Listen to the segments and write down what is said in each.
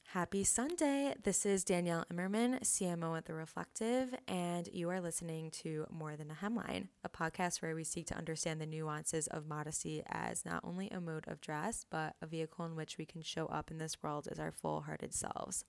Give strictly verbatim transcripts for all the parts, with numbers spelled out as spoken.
Happy Sunday. This is Danielle Immerman, C M O at The Reflective, and you are listening to More Than a Hemline, a podcast where we seek to understand the nuances of modesty as not only a mode of dress, but a vehicle in which we can show up in this world as our full-hearted selves.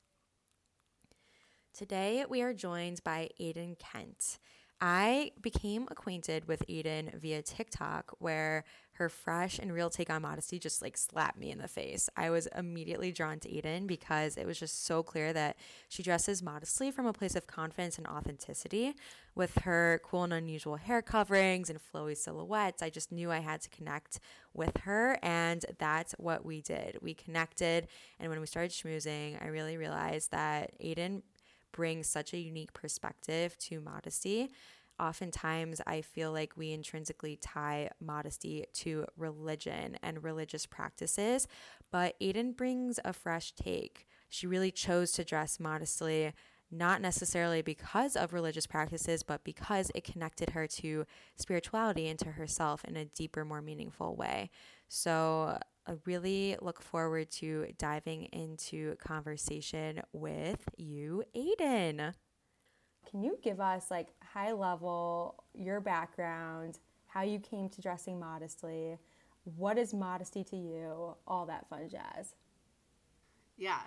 Today, we are joined by Aiden Kent. I became acquainted with Aiden via TikTok, where her fresh and real take on modesty just like slapped me in the face. I was immediately drawn to Aiden because it was just so clear that she dresses modestly from a place of confidence and authenticity. With her cool and unusual hair coverings and flowy silhouettes, I just knew I had to connect with her, and that's what we did. We connected, and when we started schmoozing, I really realized that Aiden brings such a unique perspective to modesty. Oftentimes, I feel like we intrinsically tie modesty to religion and religious practices, but Aiden brings a fresh take. She really chose to dress modestly, not necessarily because of religious practices, but because it connected her to spirituality and to herself in a deeper, more meaningful way. So I really look forward to diving into conversation with you, Aiden. Can you give us like high level, your background, how you came to dressing modestly, what is modesty to you, all that fun jazz? Yeah,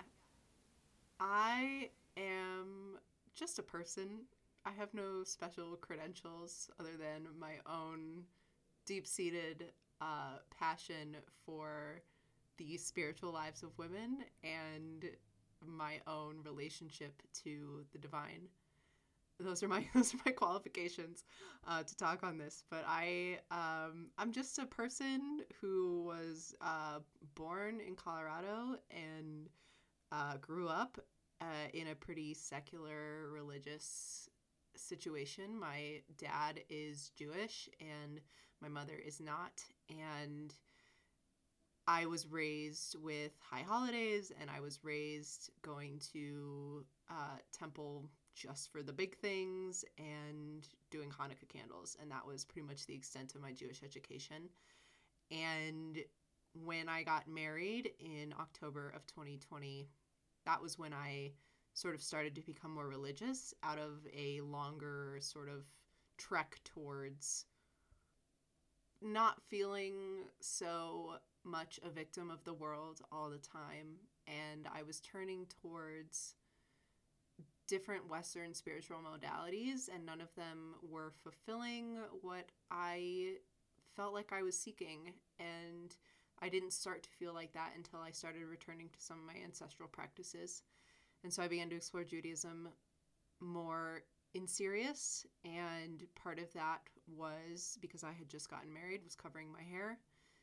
I am just a person. I have no special credentials other than my own deep seated uh, passion for the spiritual lives of women and my own relationship to the divine. Those are my those are my qualifications uh, to talk on this. But I um, I'm just a person who was uh, born in Colorado and uh, grew up uh, in a pretty secular religious situation. My dad is Jewish and my mother is not. And I was raised with high holidays and I was raised going to uh, temple just for the big things and doing Hanukkah candles. And that was pretty much the extent of my Jewish education. And when I got married in October of twenty twenty, that was when I sort of started to become more religious out of a longer sort of trek towards not feeling so much a victim of the world all the time. And I was turning towards different Western spiritual modalities, and none of them were fulfilling what I felt like I was seeking. And I didn't start to feel like that until I started returning to some of my ancestral practices. And so I began to explore Judaism more in serious. And part of that was because I had just gotten married, was covering my hair.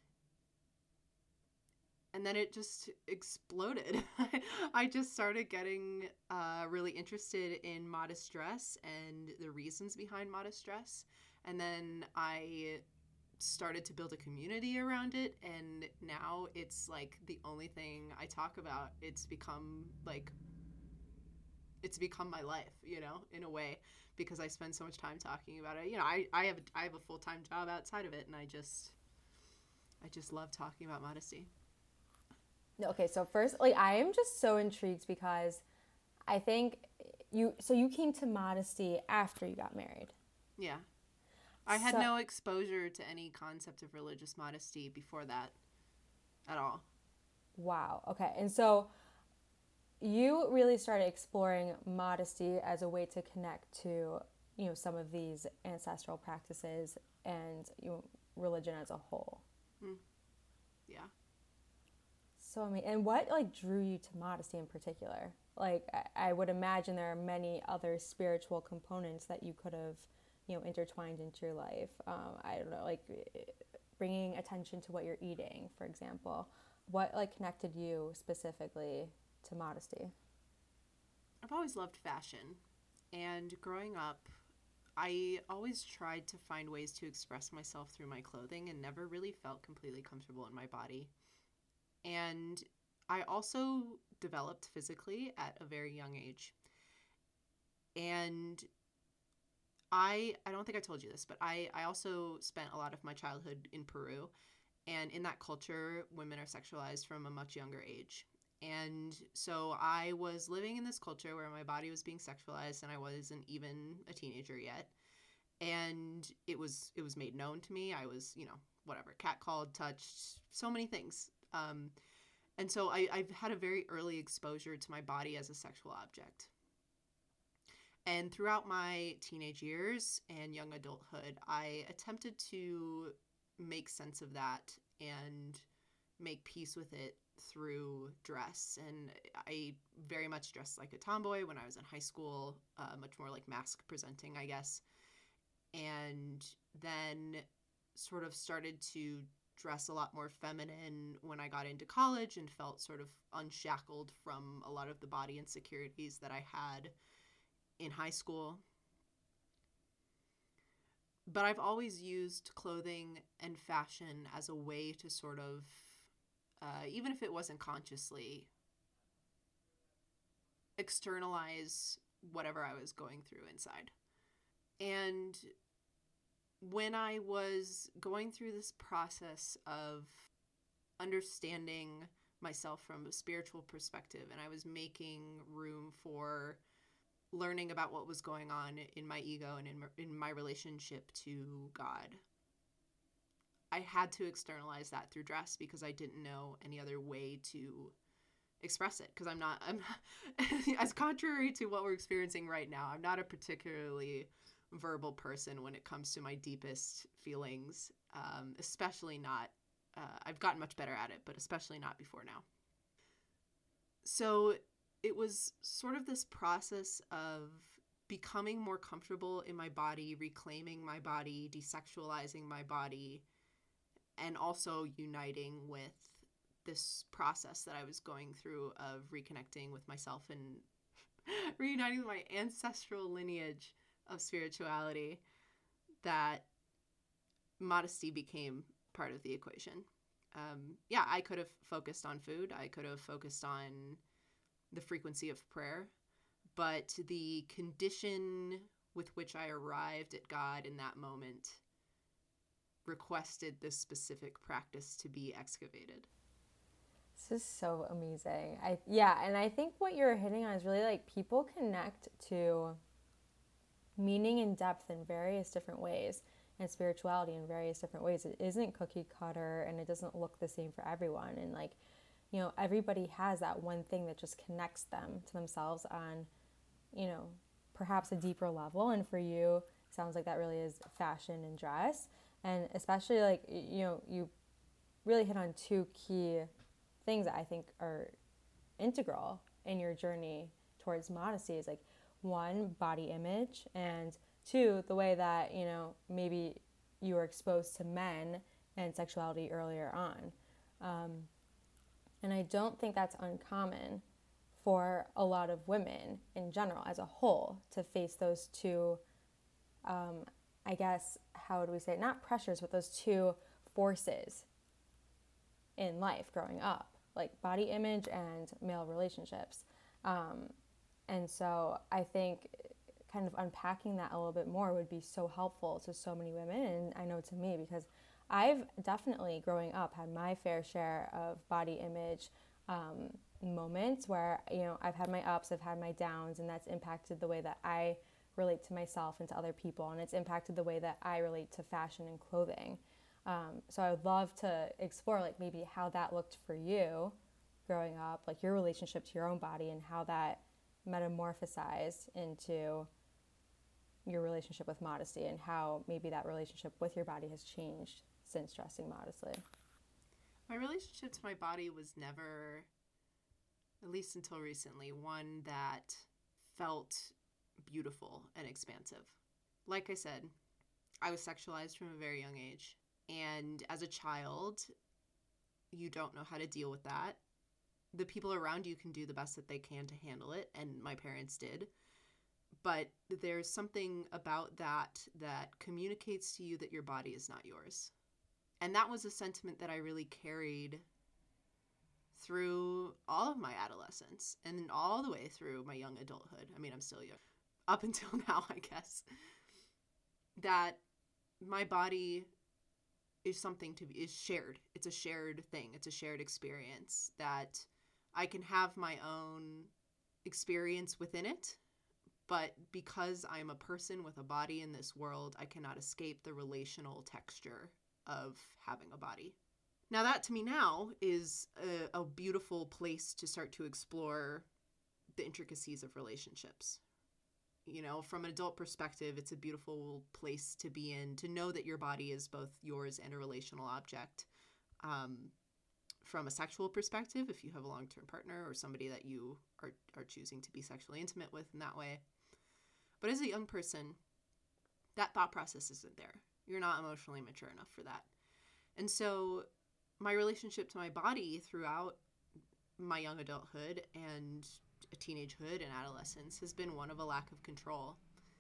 And then it just exploded. I just started getting uh, really interested in modest dress and the reasons behind modest dress. And then I started to build a community around it, and now it's like the only thing I talk about. It's become like it's become my life, you know, in a way, because I spend so much time talking about it. You know, I, I have I have a full-time job outside of it, and I just I just love talking about modesty. Okay, so first, like I am just so intrigued because I think you, so you came to modesty after you got married. Yeah. I had So, no exposure to any concept of religious modesty before that at all. wow. Okay. And so you really started exploring modesty as a way to connect to, you know, some of these ancestral practices and, you know, religion as a whole. Mm, yeah. So, I mean, and what like drew you to modesty in particular? Like, I, I would imagine there are many other spiritual components that you could have, you know, intertwined into your life. Um, I don't know, like bringing attention to what you're eating, for example. What like connected you specifically to modesty? I've always loved fashion. And growing up, I always tried to find ways to express myself through my clothing and never really felt completely comfortable in my body. And I also developed physically at a very young age. And I I don't think I told you this, but I, I also spent a lot of my childhood in Peru. And in that culture, women are sexualized from a much younger age. And so I was living in this culture where my body was being sexualized and I wasn't even a teenager yet. And it was it was made known to me. I was, you know, whatever, catcalled, touched, so many things. Um, and so I, I've had a very early exposure to my body as a sexual object. And throughout my teenage years and young adulthood, I attempted to make sense of that and make peace with it through dress. And I very much dressed like a tomboy when I was in high school, uh, much more like mask presenting, I guess. And then sort of started to dress a lot more feminine when I got into college and felt sort of unshackled from a lot of the body insecurities that I had in high school. But I've always used clothing and fashion as a way to sort of, uh, even if it wasn't consciously, externalize whatever I was going through inside. And when I was going through this process of understanding myself from a spiritual perspective, and I was making room for learning about what was going on in my ego and in my, in my relationship to God, I had to externalize that through dress because I didn't know any other way to express it. Because I'm not, I'm not, as contrary to what we're experiencing right now, I'm not a particularly verbal person when it comes to my deepest feelings, um, especially not, uh, I've gotten much better at it, but especially not before now. So it was sort of this process of becoming more comfortable in my body, reclaiming my body, desexualizing my body, and also uniting with this process that I was going through of reconnecting with myself and reuniting with my ancestral lineage of spirituality, that modesty became part of the equation. Um, yeah, I could have focused on food. I could have focused on the frequency of prayer, but the condition with which I arrived at God in that moment requested this specific practice to be excavated. This is so amazing. I yeah, and I think what you're hitting on is really like people connect to meaning and depth in various different ways, and spirituality in various different ways. It isn't cookie cutter and it doesn't look the same for everyone. And like, you know, everybody has that one thing that just connects them to themselves on, you know, perhaps a deeper level. And for you, sounds like that really is fashion and dress. And especially like, you know, you really hit on two key things that I think are integral in your journey towards modesty is like, one, body image, and two, the way that, you know, maybe you were exposed to men and sexuality earlier on. Um, And I don't think that's uncommon for a lot of women in general as a whole to face those two, um, I guess, how do we say it? Not pressures, but those two forces in life growing up, like body image and male relationships. Um, and so I think kind of unpacking that a little bit more would be so helpful to so many women, and I know to me, because I've definitely, growing up, had my fair share of body image um, moments where, you know, I've had my ups, I've had my downs, and that's impacted the way that I relate to myself and to other people, and it's impacted the way that I relate to fashion and clothing. Um, so I would love to explore, like, maybe how that looked for you growing up, like your relationship to your own body and how that metamorphosized into your relationship with modesty, and how maybe that relationship with your body has changed since dressing modestly. My relationship to my body was never, at least until recently, one that felt beautiful and expansive. Like I said, I was sexualized from a very young age. And as a child, you don't know how to deal with that. The people around you can do the best that they can to handle it, and my parents did. But there's something about that that communicates to you that your body is not yours. And that was a sentiment that I really carried through all of my adolescence and then all the way through my young adulthood. I mean, I'm still young. Up until now, I guess. That my body is something to be, is shared. It's a shared thing. It's a shared experience that I can have my own experience within it, but because I'm a person with a body in this world, I cannot escape the relational texture of having a body. Now that to me now is a, a beautiful place to start to explore the intricacies of relationships. You know, from an adult perspective, it's a beautiful place to be in, to know that your body is both yours and a relational object. Um, from a sexual perspective, if you have a long-term partner or somebody that you are, are choosing to be sexually intimate with in that way. But as a young person, that thought process isn't there. You're not emotionally mature enough for that. And so my relationship to my body throughout my young adulthood and teenagehood and adolescence has been one of a lack of control.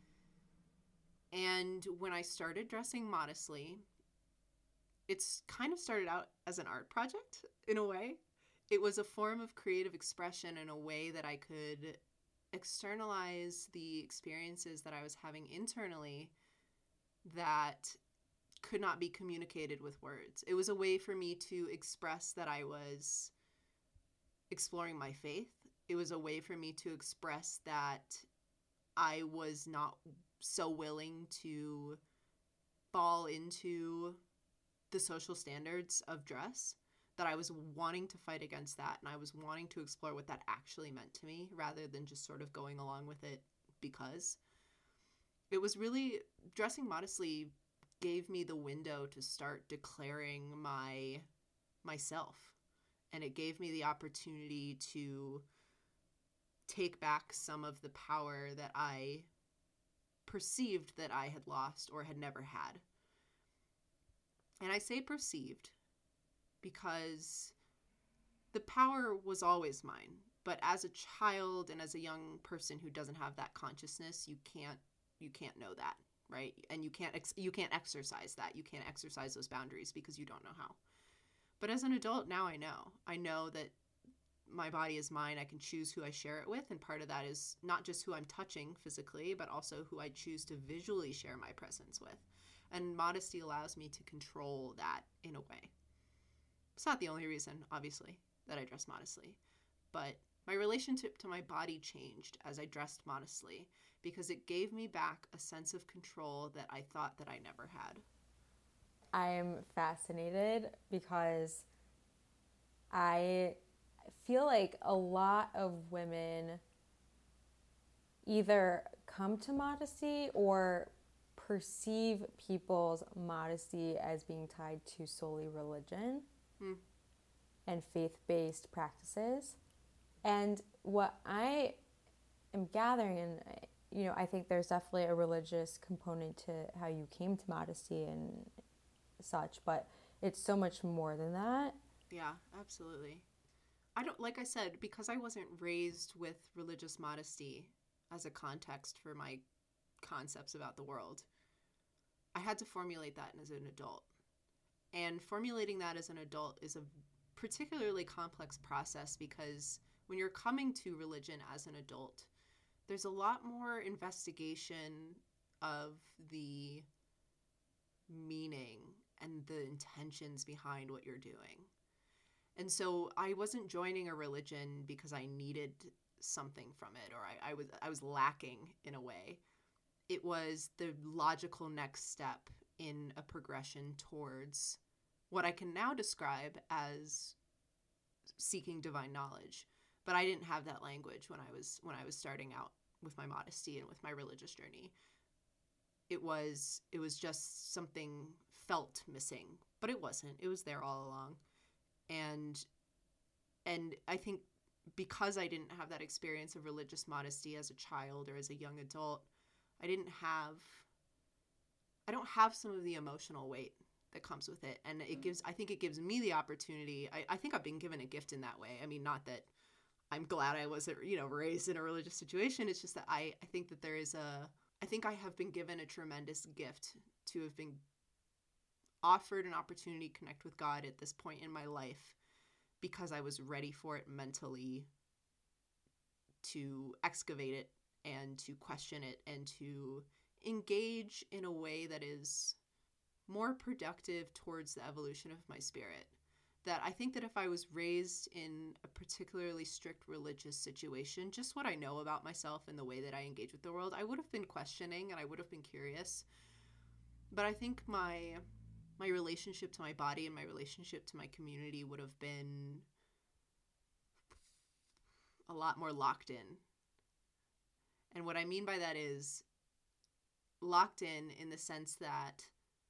And when I started dressing modestly, it's kind of started out as an art project in a way. It was a form of creative expression in a way that I could externalize the experiences that I was having internally that could not be communicated with words. It was a way for me to express that I was exploring my faith. It was a way for me to express that I was not so willing to fall into the social standards of dress, that I was wanting to fight against that, and I was wanting to explore what that actually meant to me rather than just sort of going along with it because. It was really, dressing modestly gave me the window to start declaring my myself, and it gave me the opportunity to take back some of the power that I perceived that I had lost or had never had. And I say perceived because the power was always mine. But as a child and as a young person who doesn't have that consciousness, you can't you can't know that, right? And you can't ex- you can't exercise that. You can't exercise those boundaries because you don't know how. But as an adult, now I know. I know that my body is mine. I can choose who I share it with. And part of that is not just who I'm touching physically, but also who I choose to visually share my presence with. And modesty allows me to control that in a way. It's not the only reason, obviously, that I dress modestly. But my relationship to my body changed as I dressed modestly because it gave me back a sense of control that I thought that I never had. I'm fascinated because I feel like a lot of women either come to modesty or perceive people's modesty as being tied to solely religion hmm. and faith-based practices. And what I am gathering, and you know, I think there's definitely a religious component to how you came to modesty and such, but it's so much more than that. Yeah, absolutely. I don't, like I said, because I wasn't raised with religious modesty as a context for my concepts about the world, I had to formulate that as an adult. And formulating that as an adult is a particularly complex process because when you're coming to religion as an adult, there's a lot more investigation of the meaning and the intentions behind what you're doing. And so I wasn't joining a religion because I needed something from it, or I, I was I was lacking in a way. It was the logical next step in a progression towards what I can now describe as seeking divine knowledge. But I didn't have that language when I was when I was starting out with my modesty and with my religious journey. It was it was just something felt missing, but it wasn't. It was there all along. And and I think because I didn't have that experience of religious modesty as a child or as a young adult, I didn't have I don't have some of the emotional weight that comes with it. And it gives I think it gives me the opportunity. I, I think I've been given a gift in that way. I mean, not that I'm glad I wasn't, you know, raised in a religious situation. It's just that I, I think that there is a I think I have been given a tremendous gift to have been offered an opportunity to connect with God at this point in my life because I was ready for it mentally, to excavate it and to question it and to engage in a way that is more productive towards the evolution of my spirit. that I think that if I was raised in a particularly strict religious situation, just what I know about myself and the way that I engage with the world, I would have been questioning and I would have been curious. But I think my my relationship to my body and my relationship to my community would have been a lot more locked in. And what I mean by that is locked in in the sense that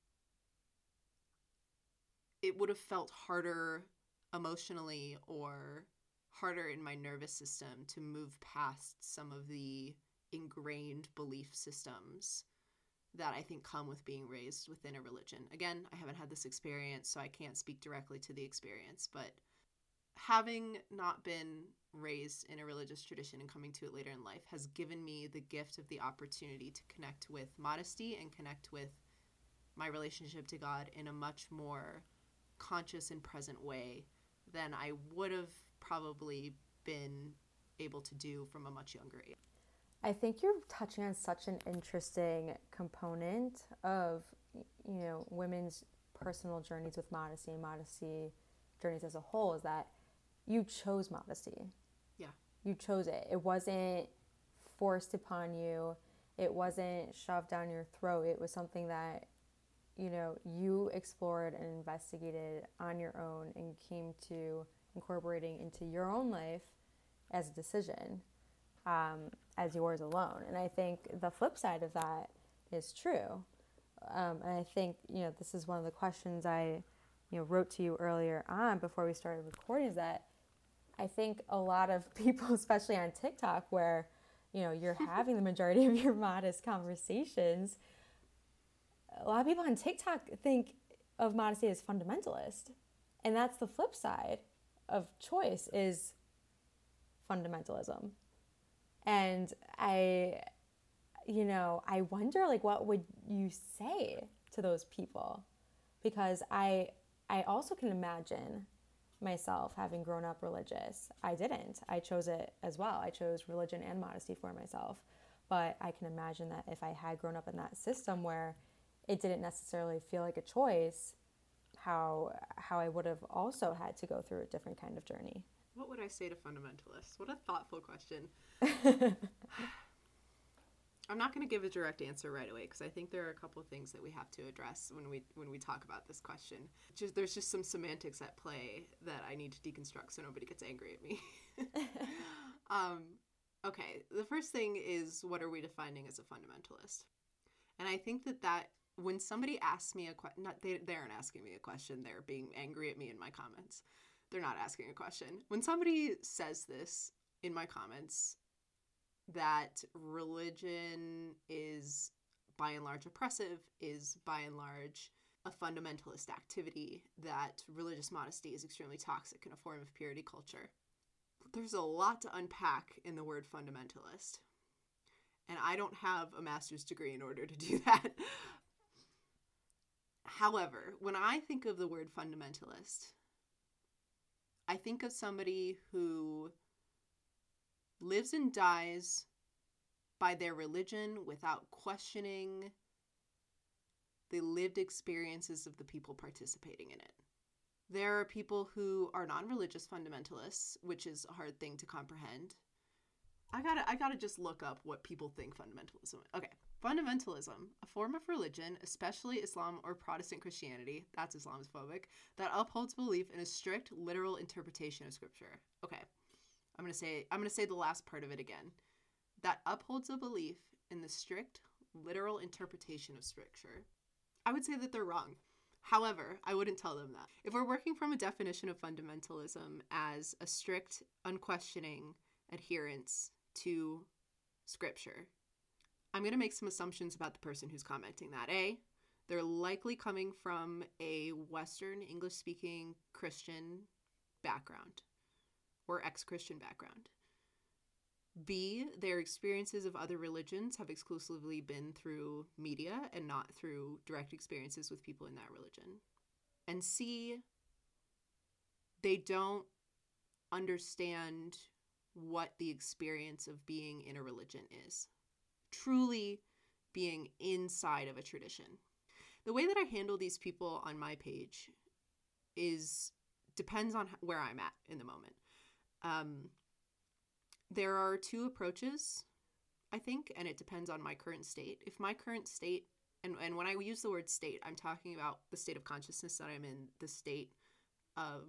it would have felt harder emotionally or harder in my nervous system to move past some of the ingrained belief systems that I think come with being raised within a religion. Again, I haven't had this experience, so I can't speak directly to the experience, but having not been raised in a religious tradition and coming to it later in life has given me the gift of the opportunity to connect with modesty and connect with my relationship to God in a much more conscious and present way than I would have probably been able to do from a much younger age. I think you're touching on such an interesting component of, you know, women's personal journeys with modesty and modesty journeys as a whole, is that you chose modesty. Yeah. You chose it. It wasn't forced upon you. It wasn't shoved down your throat. It was something that, you know, you explored and investigated on your own and came to incorporating into your own life as a decision, um, as yours alone. And I think the flip side of that is true. Um, and I think, you know, this is one of the questions I, you know, wrote to you earlier on before we started recording, is that I think a lot of people, especially on TikTok, where, you know, you're having the majority of your modest conversations, a lot of people on TikTok think of modesty as fundamentalist. And that's the flip side of choice, is fundamentalism. And I, you know, I wonder, like, what would you say to those people? Because I, I also can imagine myself having grown up religious. I didn't. I chose it as well. I chose religion and modesty for myself. But I can imagine that if I had grown up in that system where it didn't necessarily feel like a choice, how how I would have also had to go through a different kind of journey. What would I say to fundamentalists? What a thoughtful question. I'm not going to give a direct answer right away because I think there are a couple of things that we have to address when we when we talk about this question. Just, there's just some semantics at play that I need to deconstruct so nobody gets angry at me. um, okay, the first thing is, what are we defining as a fundamentalist? And I think that that when somebody asks me a question, not they, they aren't asking me a question, they're being angry at me in my comments. They're not asking a question. When somebody says this in my comments, that religion is by and large oppressive, is by and large a fundamentalist activity, that religious modesty is extremely toxic and a form of purity culture. There's a lot to unpack in the word fundamentalist. And I don't have a master's degree in order to do that. However, when I think of the word fundamentalist, I think of somebody who lives and dies by their religion without questioning the lived experiences of the people participating in it. There are people who are non-religious fundamentalists, which is a hard thing to comprehend. I gotta, I gotta just look up what people think fundamentalism is. Okay, fundamentalism, a form of religion, especially Islam or Protestant Christianity, that's Islamophobic, that upholds belief in a strict, literal interpretation of Scripture. Okay, I'm gonna say, I'm gonna say the last part of it again. That upholds a belief in the strict, literal interpretation of Scripture. I would say that they're wrong. However, I wouldn't tell them that. If we're working from a definition of fundamentalism as a strict, unquestioning adherence to Scripture, I'm going to make some assumptions about the person who's commenting that. A, they're likely coming from a Western English-speaking Christian background or ex-Christian background. B, their experiences of other religions have exclusively been through media and not through direct experiences with people in that religion. And C, they don't understand what the experience of being in a religion is. Truly being inside of a tradition. The way that I handle these people on my page is depends on where I'm at in the moment. Um, there are two approaches, I think, and it depends on my current state. If my current state, and, and when I use the word state, I'm talking about the state of consciousness that I'm in, the state of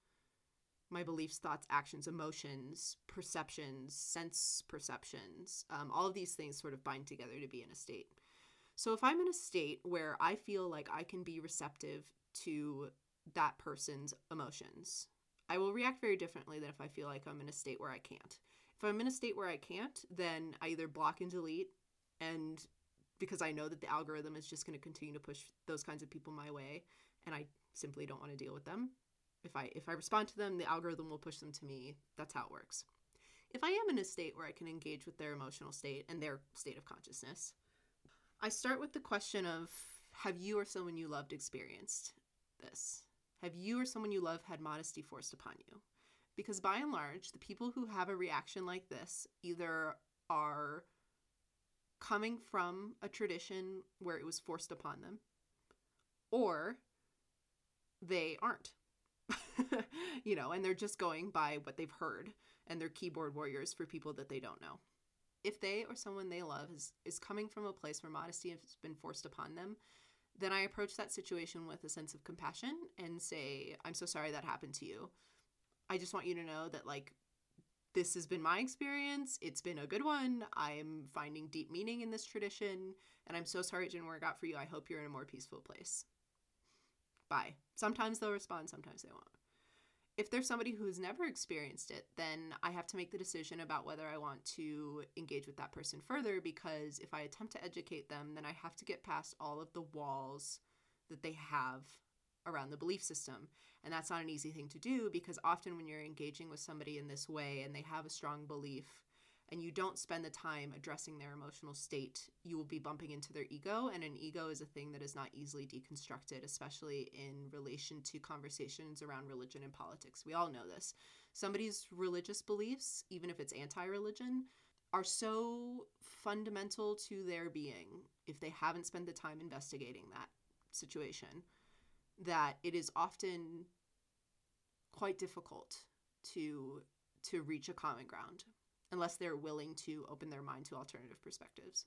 my beliefs, thoughts, actions, emotions, perceptions, sense perceptions. Um, all of these things sort of bind together to be in a state. So if I'm in a state where I feel like I can be receptive to that person's emotions, I will react very differently than if I feel like I'm in a state where I can't. If I'm in a state where I can't, then I either block and delete, and because I know that the algorithm is just going to continue to push those kinds of people my way, and I simply don't want to deal with them. If I if I respond to them, the algorithm will push them to me. That's how it works. If I am in a state where I can engage with their emotional state and their state of consciousness, I start with the question of, have you or someone you loved experienced this? Have you or someone you love had modesty forced upon you? Because by and large, the people who have a reaction like this either are coming from a tradition where it was forced upon them, or they aren't. You know, and they're just going by what they've heard, and they're keyboard warriors for people that they don't know. If they or someone they love is, is coming from a place where modesty has been forced upon them, then I approach that situation with a sense of compassion and say, I'm so sorry that happened to you. I just want you to know that, like, this has been my experience. It's been a good one. I'm finding deep meaning in this tradition, and I'm so sorry it didn't work out for you. I hope you're in a more peaceful place. Bye. Sometimes they'll respond, sometimes they won't. If there's somebody who's never experienced it, then I have to make the decision about whether I want to engage with that person further, because if I attempt to educate them, then I have to get past all of the walls that they have around the belief system. And that's not an easy thing to do, because often when you're engaging with somebody in this way and they have a strong belief and you don't spend the time addressing their emotional state, you will be bumping into their ego. And an ego is a thing that is not easily deconstructed, especially in relation to conversations around religion and politics. We all know this. Somebody's religious beliefs, even if it's anti-religion, are so fundamental to their being, if they haven't spent the time investigating that situation, that it is often quite difficult to to reach a common ground unless they're willing to open their mind to alternative perspectives.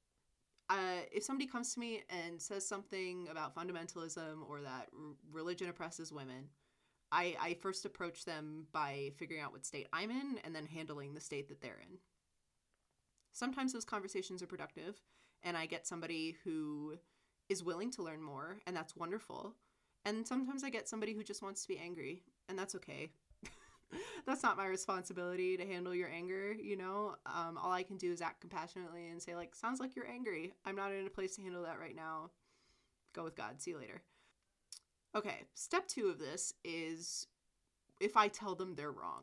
Uh, if somebody comes to me and says something about fundamentalism or that r- religion oppresses women, I, I first approach them by figuring out what state I'm in and then handling the state that they're in. Sometimes those conversations are productive, and I get somebody who is willing to learn more, and that's wonderful. And sometimes I get somebody who just wants to be angry, and that's okay. That's not my responsibility to handle your anger, you know? Um, all I can do is act compassionately and say, like, sounds like you're angry. I'm not in a place to handle that right now. Go with God. See you later. Okay, step two of this is if I tell them they're wrong.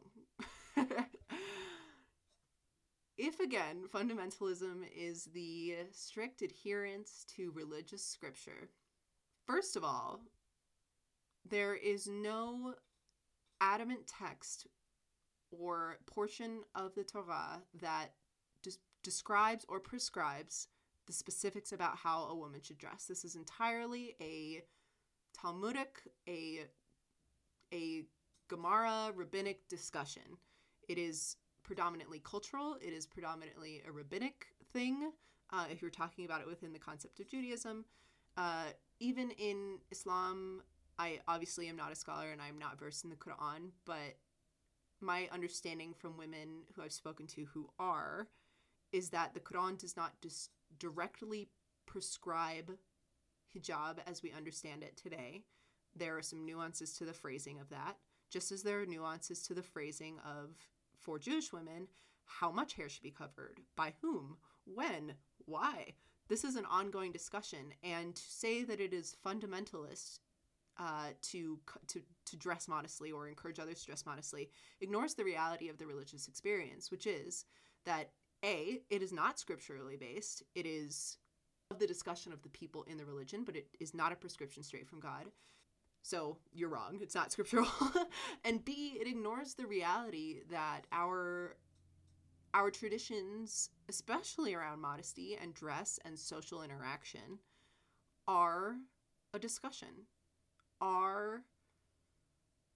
If, again, fundamentalism is the strict adherence to religious scripture, first of all, there is no adamant text or portion of the Torah that des- describes or prescribes the specifics about how a woman should dress. This is entirely a Talmudic, a, a Gemara rabbinic discussion. It is predominantly cultural. It is predominantly a rabbinic thing, uh, if you're talking about it within the concept of Judaism. Uh, even in Islam, I obviously am not a scholar and I'm not versed in the Quran, but my understanding from women who I've spoken to who are is that the Quran does not dis- directly prescribe hijab as we understand it today. There are some nuances to the phrasing of that, just as there are nuances to the phrasing of, for Jewish women, how much hair should be covered, by whom, when, why. This is an ongoing discussion, and to say that it is fundamentalist uh, to, to, to dress modestly or encourage others to dress modestly ignores the reality of the religious experience, which is that, A, it is not scripturally based. It is of the discussion of the people in the religion, but it is not a prescription straight from God. So you're wrong. It's not scriptural. And B, it ignores the reality that our our traditions, especially around modesty and dress and social interaction, are a discussion, are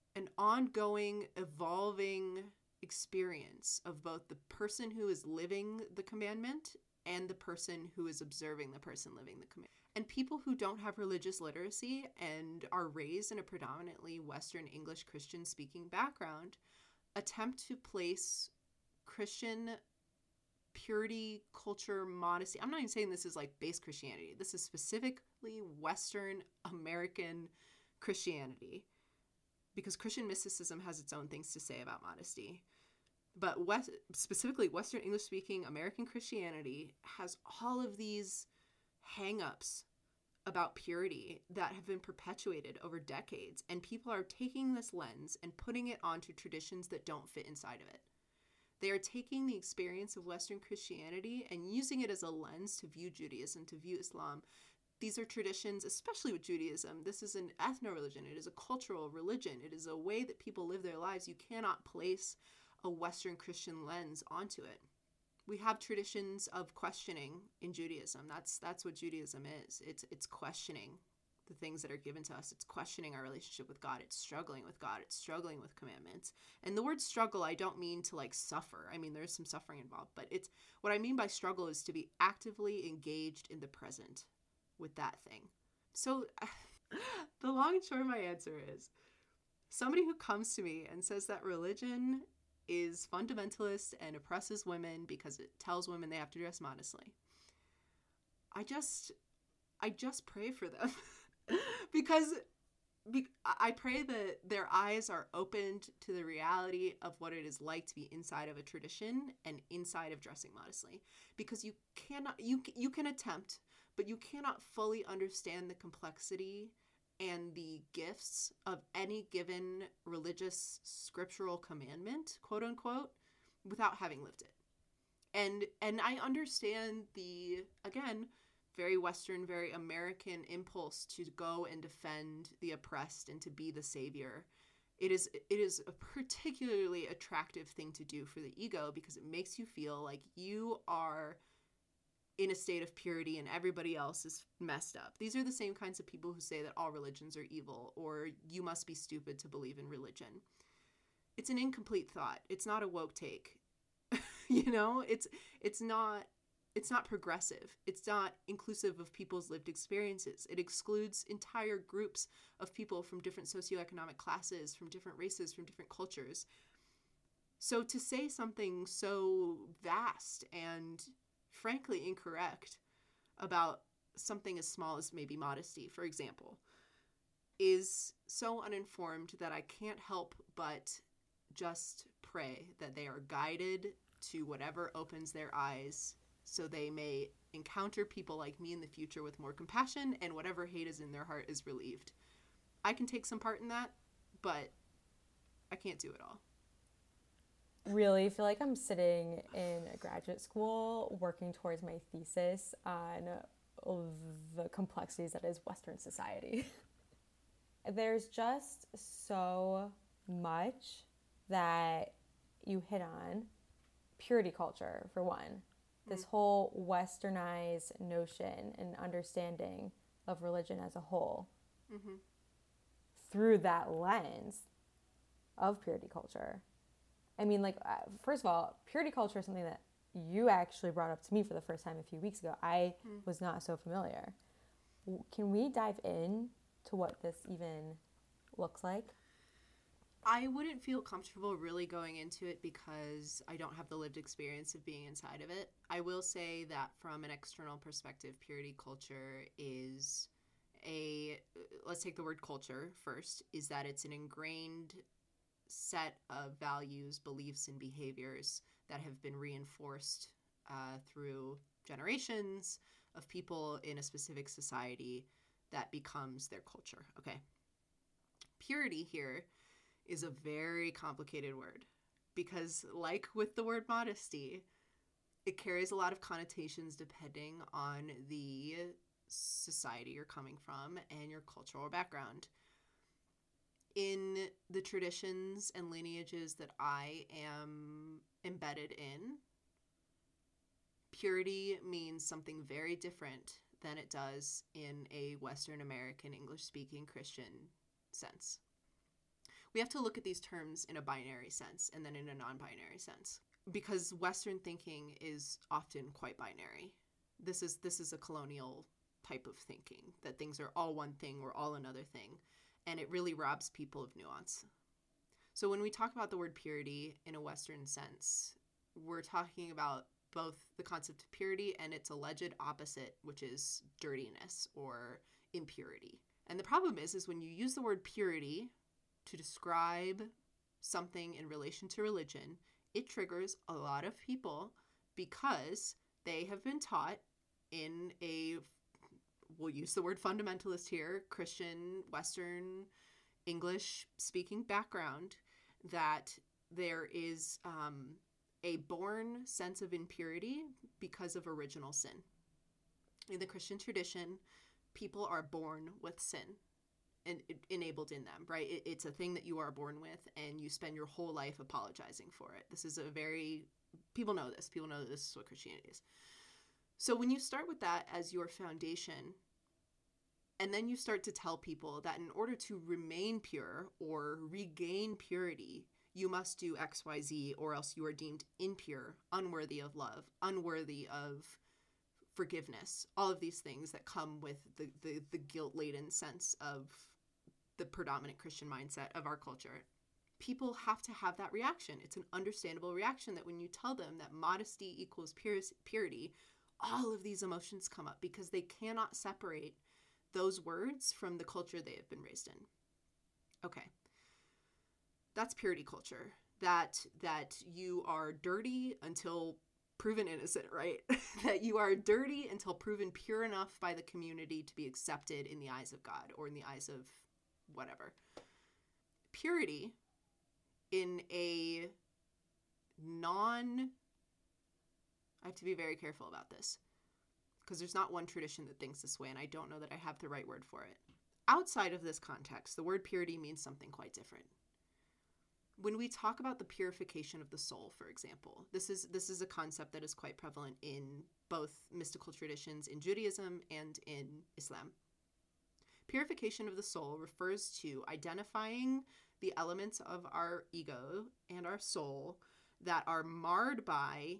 an ongoing, evolving experience of both the person who is living the commandment and the person who is observing the person living the commandment. And people who don't have religious literacy and are raised in a predominantly Western English Christian speaking background attempt to place Christian purity, culture, modesty. I'm not even saying this is like base Christianity. This is specifically Western American Christianity, because Christian mysticism has its own things to say about modesty. But West, specifically Western English-speaking American Christianity has all of these hang-ups about purity that have been perpetuated over decades, and people are taking this lens and putting it onto traditions that don't fit inside of it. They are taking the experience of Western Christianity and using it as a lens to view Judaism, to view Islam. These are traditions, especially with Judaism. This is an ethno-religion. It is a cultural religion. It is a way that people live their lives. You cannot place a Western Christian lens onto it. We have traditions of questioning in Judaism. That's that's what Judaism is. It's it's questioning the things that are given to us. It's questioning our relationship with God. It's struggling with God. It's struggling with commandments. And the word struggle, I don't mean to like suffer. I mean, there's some suffering involved, but it's what I mean by struggle is to be actively engaged in the present with that thing. So the long and short of my answer is somebody who comes to me and says that religion is fundamentalist and oppresses women because it tells women they have to dress modestly. I just, I just pray for them because be, I pray that their eyes are opened to the reality of what it is like to be inside of a tradition and inside of dressing modestly. Because you cannot, you you can attempt, but you cannot fully understand the complexity and the gifts of any given religious scriptural commandment, quote unquote, without having lived it. And and I understand the, again, very Western, very American impulse to go and defend the oppressed and to be the savior. It is it is a particularly attractive thing to do for the ego because it makes you feel like you are in a state of purity and everybody else is messed up. These are the same kinds of people who say that all religions are evil or you must be stupid to believe in religion. It's an incomplete thought. It's not a woke take. You know, it's it's not it's not progressive. It's not inclusive of people's lived experiences. It excludes entire groups of people from different socioeconomic classes, from different races, from different cultures. So to say something so vast and frankly incorrect about something as small as maybe modesty, for example, is so uninformed that I can't help but just pray that they are guided to whatever opens their eyes so they may encounter people like me in the future with more compassion and whatever hate is in their heart is relieved. I can take some part in that, but I can't do it all. Really feel like I'm sitting in a graduate school working towards my thesis on the complexities that is Western society. There's just so much that you hit on. Purity culture, for one. This mm. whole westernized notion and understanding of religion as a whole mm-hmm. through that lens of purity culture. I mean, like, uh, first of all, purity culture is something that you actually brought up to me for the first time a few weeks ago. I mm. was not so familiar. Can we dive in to what this even looks like? I wouldn't feel comfortable really going into it because I don't have the lived experience of being inside of it. I will say that from an external perspective, purity culture is a, let's take the word culture first, is that it's an ingrained set of values, beliefs, and behaviors that have been reinforced uh, through generations of people in a specific society that becomes their culture. Okay. Purity here is a very complicated word because, like with the word modesty, it carries a lot of connotations depending on the society you're coming from and your cultural background. In the traditions and lineages that I am embedded in, purity means something very different than it does in a Western American English-speaking Christian sense. We have to look at these terms in a binary sense and then in a non-binary sense, because Western thinking is often quite binary. This is this is a colonial type of thinking, that things are all one thing or all another thing, and it really robs people of nuance. So when we talk about the word purity in a Western sense, we're talking about both the concept of purity and its alleged opposite, which is dirtiness or impurity. And the problem is, is when you use the word purity to describe something in relation to religion, it triggers a lot of people because they have been taught in a, we'll use the word fundamentalist here, Christian, Western, English-speaking background, that there is um, a born sense of impurity because of original sin. In the Christian tradition, people are born with sin and enabled in them, right? It, it's a thing that you are born with, and you spend your whole life apologizing for it. This is a very, people know this. People know that this is what Christianity is. So when you start with that as your foundation, and then you start to tell people that in order to remain pure or regain purity, you must do X, Y, Z, or else you are deemed impure, unworthy of love, unworthy of forgiveness, all of these things that come with the, the, the guilt-laden sense of the predominant Christian mindset of our culture. People have to have that reaction. It's an understandable reaction that when you tell them that modesty equals pur- purity, all of these emotions come up because they cannot separate those words from the culture they have been raised in. Okay. That's purity culture. That that you are dirty until proven innocent, right? That you are dirty until proven pure enough by the community to be accepted in the eyes of God or in the eyes of whatever. Purity in a non... I have to be very careful about this because there's not one tradition that thinks this way, and I don't know that I have the right word for it. Outside of this context, the word purity means something quite different. When we talk about the purification of the soul, for example, this is this is a concept that is quite prevalent in both mystical traditions in Judaism and in Islam. Purification of the soul refers to identifying the elements of our ego and our soul that are marred by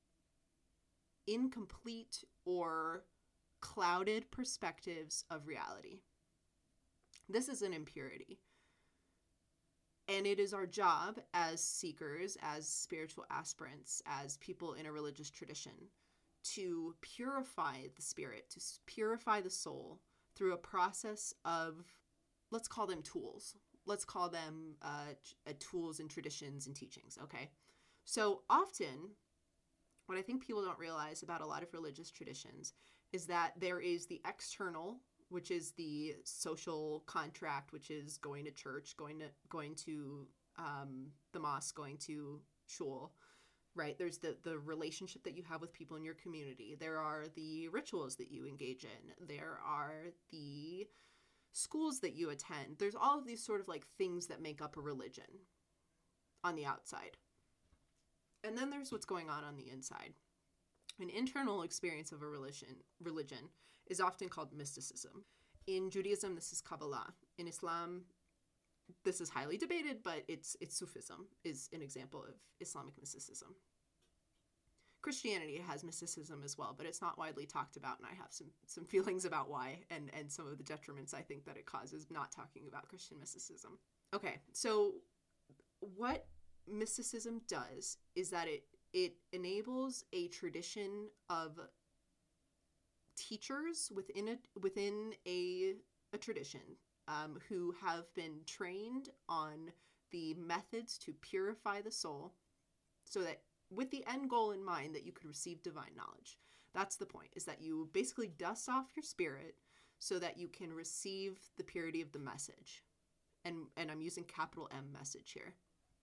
incomplete or clouded perspectives of reality. This is an impurity. And it is our job as seekers, as spiritual aspirants, as people in a religious tradition, to purify the spirit, to purify the soul through a process of, let's call them tools. Let's call them uh, uh, tools and traditions and teachings, okay? So often, what I think people don't realize about a lot of religious traditions is that there is the external, which is the social contract, which is going to church, going to going to um, the mosque, going to shul, right? There's the, the relationship that you have with people in your community. There are the rituals that you engage in. There are the schools that you attend. There's all of these sort of like things that make up a religion on the outside. And then there's what's going on on the inside. An internal experience of a religion, religion is often called mysticism. In Judaism, this is Kabbalah. In Islam, this is highly debated, but it's it's Sufism is an example of Islamic mysticism. Christianity has mysticism as well, but it's not widely talked about, and I have some some feelings about why and, and some of the detriments I think that it causes not talking about Christian mysticism. Okay, so what mysticism does is that it it enables a tradition of teachers within a within a a tradition um, who have been trained on the methods to purify the soul, so that with the end goal in mind that you could receive divine knowledge. That's the point, is that you basically dust off your spirit so that you can receive the purity of the message. And and I'm using capital M message here.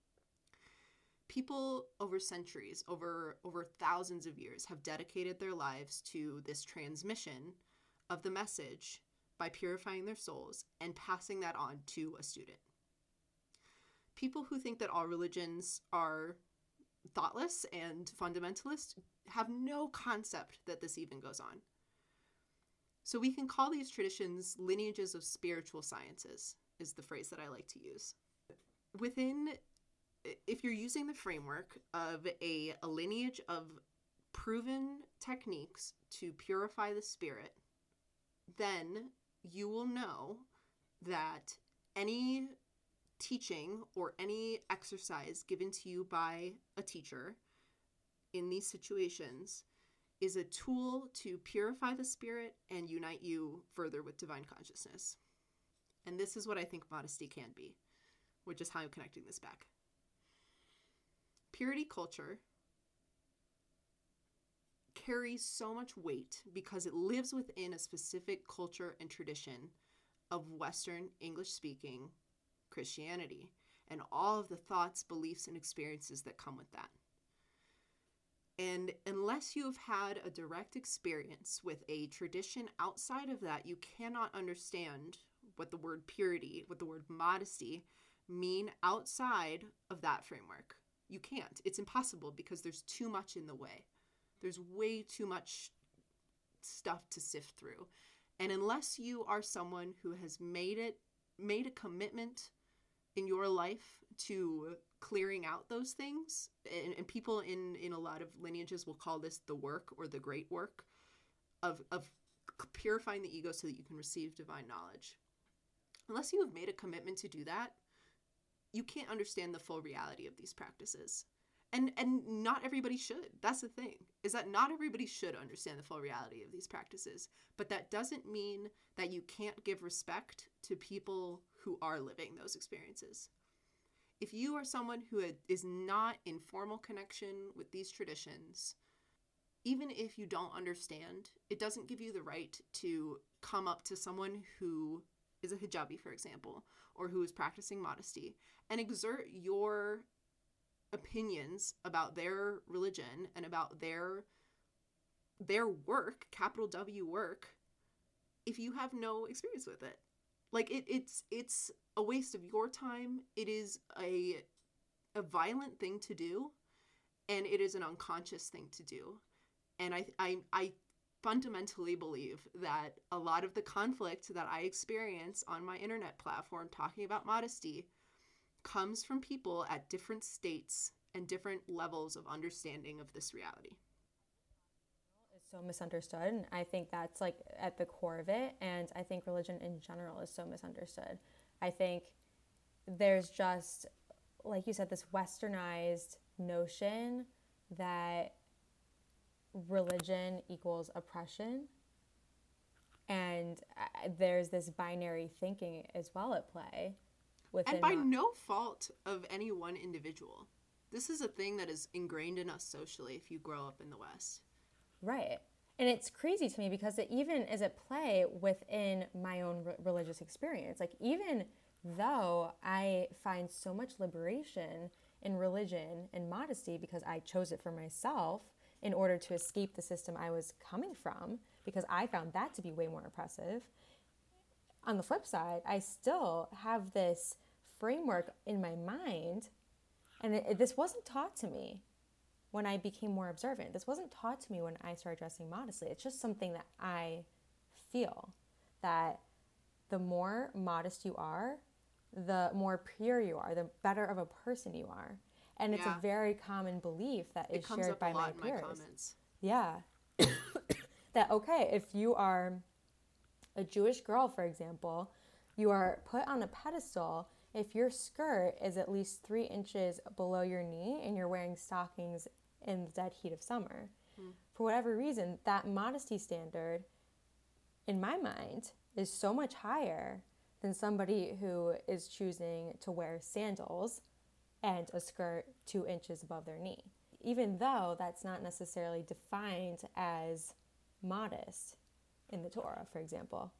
People over centuries, over over thousands of years, have dedicated their lives to this transmission of the message by purifying their souls and passing that on to a student. People who think that all religions are thoughtless and fundamentalist have no concept that this even goes on. So we can call these traditions lineages of spiritual sciences, is the phrase that I like to use. within, if you're using the framework of a, a lineage of proven techniques to purify the spirit, then you will know that any teaching or any exercise given to you by a teacher in these situations is a tool to purify the spirit and unite you further with divine consciousness. And this is what I think modesty can be, which is how I'm connecting this back. Purity culture carries so much weight because it lives within a specific culture and tradition of Western English-speaking Christianity and all of the thoughts, beliefs, and experiences that come with that. And unless you have had a direct experience with a tradition outside of that, you cannot understand what the word purity, what the word modesty mean outside of that framework. You can't. It's impossible because there's too much in the way. There's way too much stuff to sift through. And unless you are someone who has made it, made a commitment in your life to clearing out those things, and, and people in, in a lot of lineages will call this the work or the great work of, of purifying the ego so that you can receive divine knowledge. Unless you have made a commitment to do that, you can't understand the full reality of these practices. And and not everybody should. That's the thing, is that not everybody should understand the full reality of these practices. But that doesn't mean that you can't give respect to people who are living those experiences. If you are someone who is not in formal connection with these traditions, even if you don't understand, it doesn't give you the right to come up to someone who is a hijabi, for example, or who is practicing modesty, and exert your opinions about their religion and about their their work, capital W work, if you have no experience with it. Like it, it's it's a waste of your time. It is a a violent thing to do, and it is an unconscious thing to do. And I I I fundamentally believe that a lot of the conflict that I experience on my internet platform talking about modesty comes from people at different states and different levels of understanding of this reality. It's so misunderstood, and I think that's like at the core of it, and I think religion in general is so misunderstood. I think there's just, like you said, this westernized notion that religion equals oppression, and there's this binary thinking as well at play. And by no fault of any one individual. This is a thing that is ingrained in us socially if you grow up in the West. Right. And it's crazy to me because it even is at play within my own re- religious experience. Like, even though I find so much liberation in religion and modesty because I chose it for myself in order to escape the system I was coming from, because I found that to be way more oppressive. On the flip side, I still have this framework in my mind, and it, it, this wasn't taught to me when I became more observant. This wasn't taught to me when I started dressing modestly. It's just something that I feel, that the more modest you are, the more pure you are, the better of a person you are. And it's yeah. a very common belief that it is shared by my peers. It comes up a lot in my comments. Yeah. That, okay, if you are a Jewish girl, for example, you are put on a pedestal if your skirt is at least three inches below your knee and you're wearing stockings in the dead heat of summer. Mm. For whatever reason, that modesty standard, in my mind, is so much higher than somebody who is choosing to wear sandals and a skirt two inches above their knee, even though that's not necessarily defined as modest in the Torah, for example.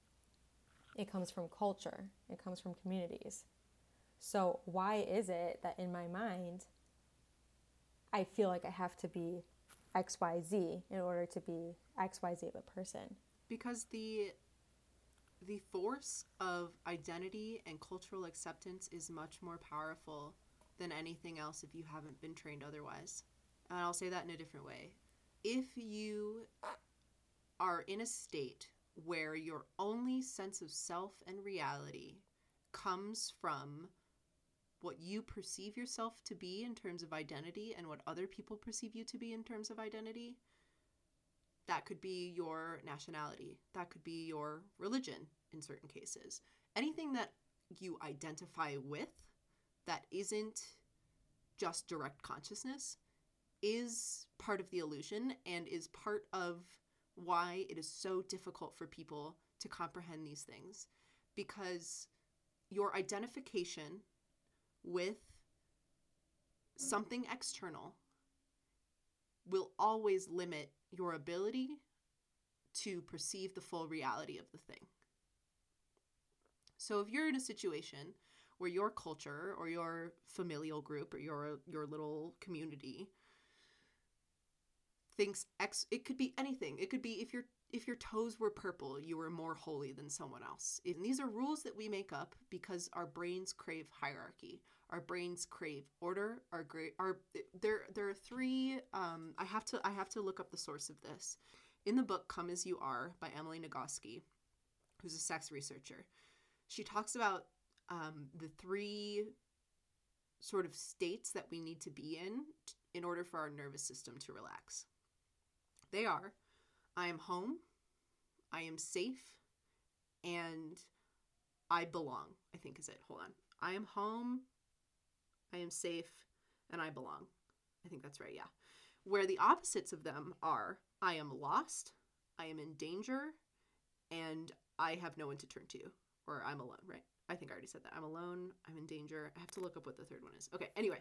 It comes from culture. It comes from communities. So why is it that in my mind, I feel like I have to be X Y Z in order to be X Y Z of a person? Because the the force of identity and cultural acceptance is much more powerful than anything else if you haven't been trained otherwise. And I'll say that in a different way. If you are in a state where your only sense of self and reality comes from what you perceive yourself to be in terms of identity and what other people perceive you to be in terms of identity. That could be your nationality. That could be your religion in certain cases. Anything that you identify with that isn't just direct consciousness is part of the illusion and is part of why it is so difficult for people to comprehend these things. Because your identification with something external will always limit your ability to perceive the full reality of the thing. So if you're in a situation where your culture or your familial group or your your little community thinks X, it could be anything. It could be if your if your toes were purple, you were more holy than someone else. And these are rules that we make up because our brains crave hierarchy. Our brains crave order. Our great our there there are three. Um, I have to I have to look up the source of this. In the book "Come as You Are" by Emily Nagoski, who's a sex researcher, she talks about um, the three sort of states that we need to be in t- in order for our nervous system to relax. They are: I am home, I am safe, and I belong, I think is it. Hold on. I am home, I am safe, and I belong. I think that's right, yeah. Where the opposites of them are: I am lost, I am in danger, and I have no one to turn to. Or I'm alone, right? I think I already said that. I'm alone, I'm in danger. I have to look up what the third one is. Okay, anyway.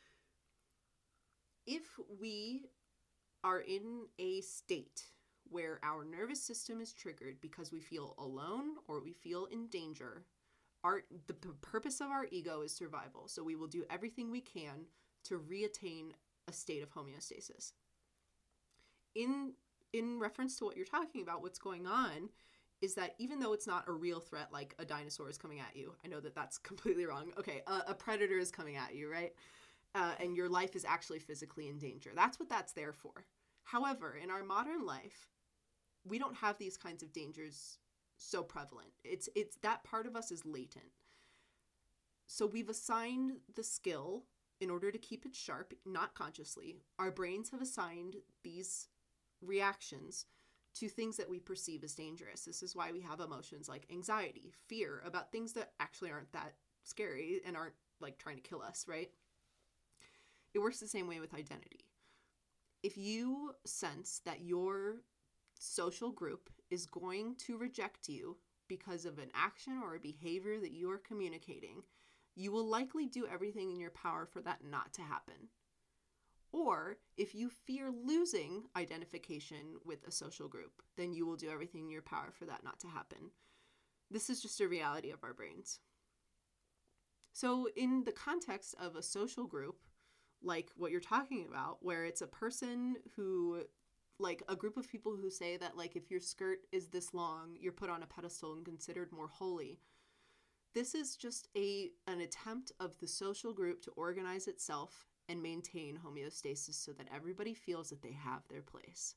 If we are in a state where our nervous system is triggered because we feel alone or we feel in danger, our the p- purpose of our ego is survival. So we will do everything we can to reattain a state of homeostasis. In in reference to what you're talking about, what's going on is that even though it's not a real threat, like a dinosaur is coming at you, I know that that's completely wrong. Okay, a, a predator is coming at you, right? Uh, and your life is actually physically in danger. That's what that's there for. However, in our modern life, we don't have these kinds of dangers so prevalent. It's it's that part of us is latent. So we've assigned the skill in order to keep it sharp, not consciously. Our brains have assigned these reactions to things that we perceive as dangerous. This is why we have emotions like anxiety, fear about things that actually aren't that scary and aren't like trying to kill us, right? It works the same way with identity. If you sense that your social group is going to reject you because of an action or a behavior that you are communicating, you will likely do everything in your power for that not to happen. Or if you fear losing identification with a social group, then you will do everything in your power for that not to happen. This is just a reality of our brains. So in the context of a social group, like what you're talking about, where it's a person who, like a group of people who say that like if your skirt is this long, you're put on a pedestal and considered more holy. This is just a an attempt of the social group to organize itself and maintain homeostasis so that everybody feels that they have their place.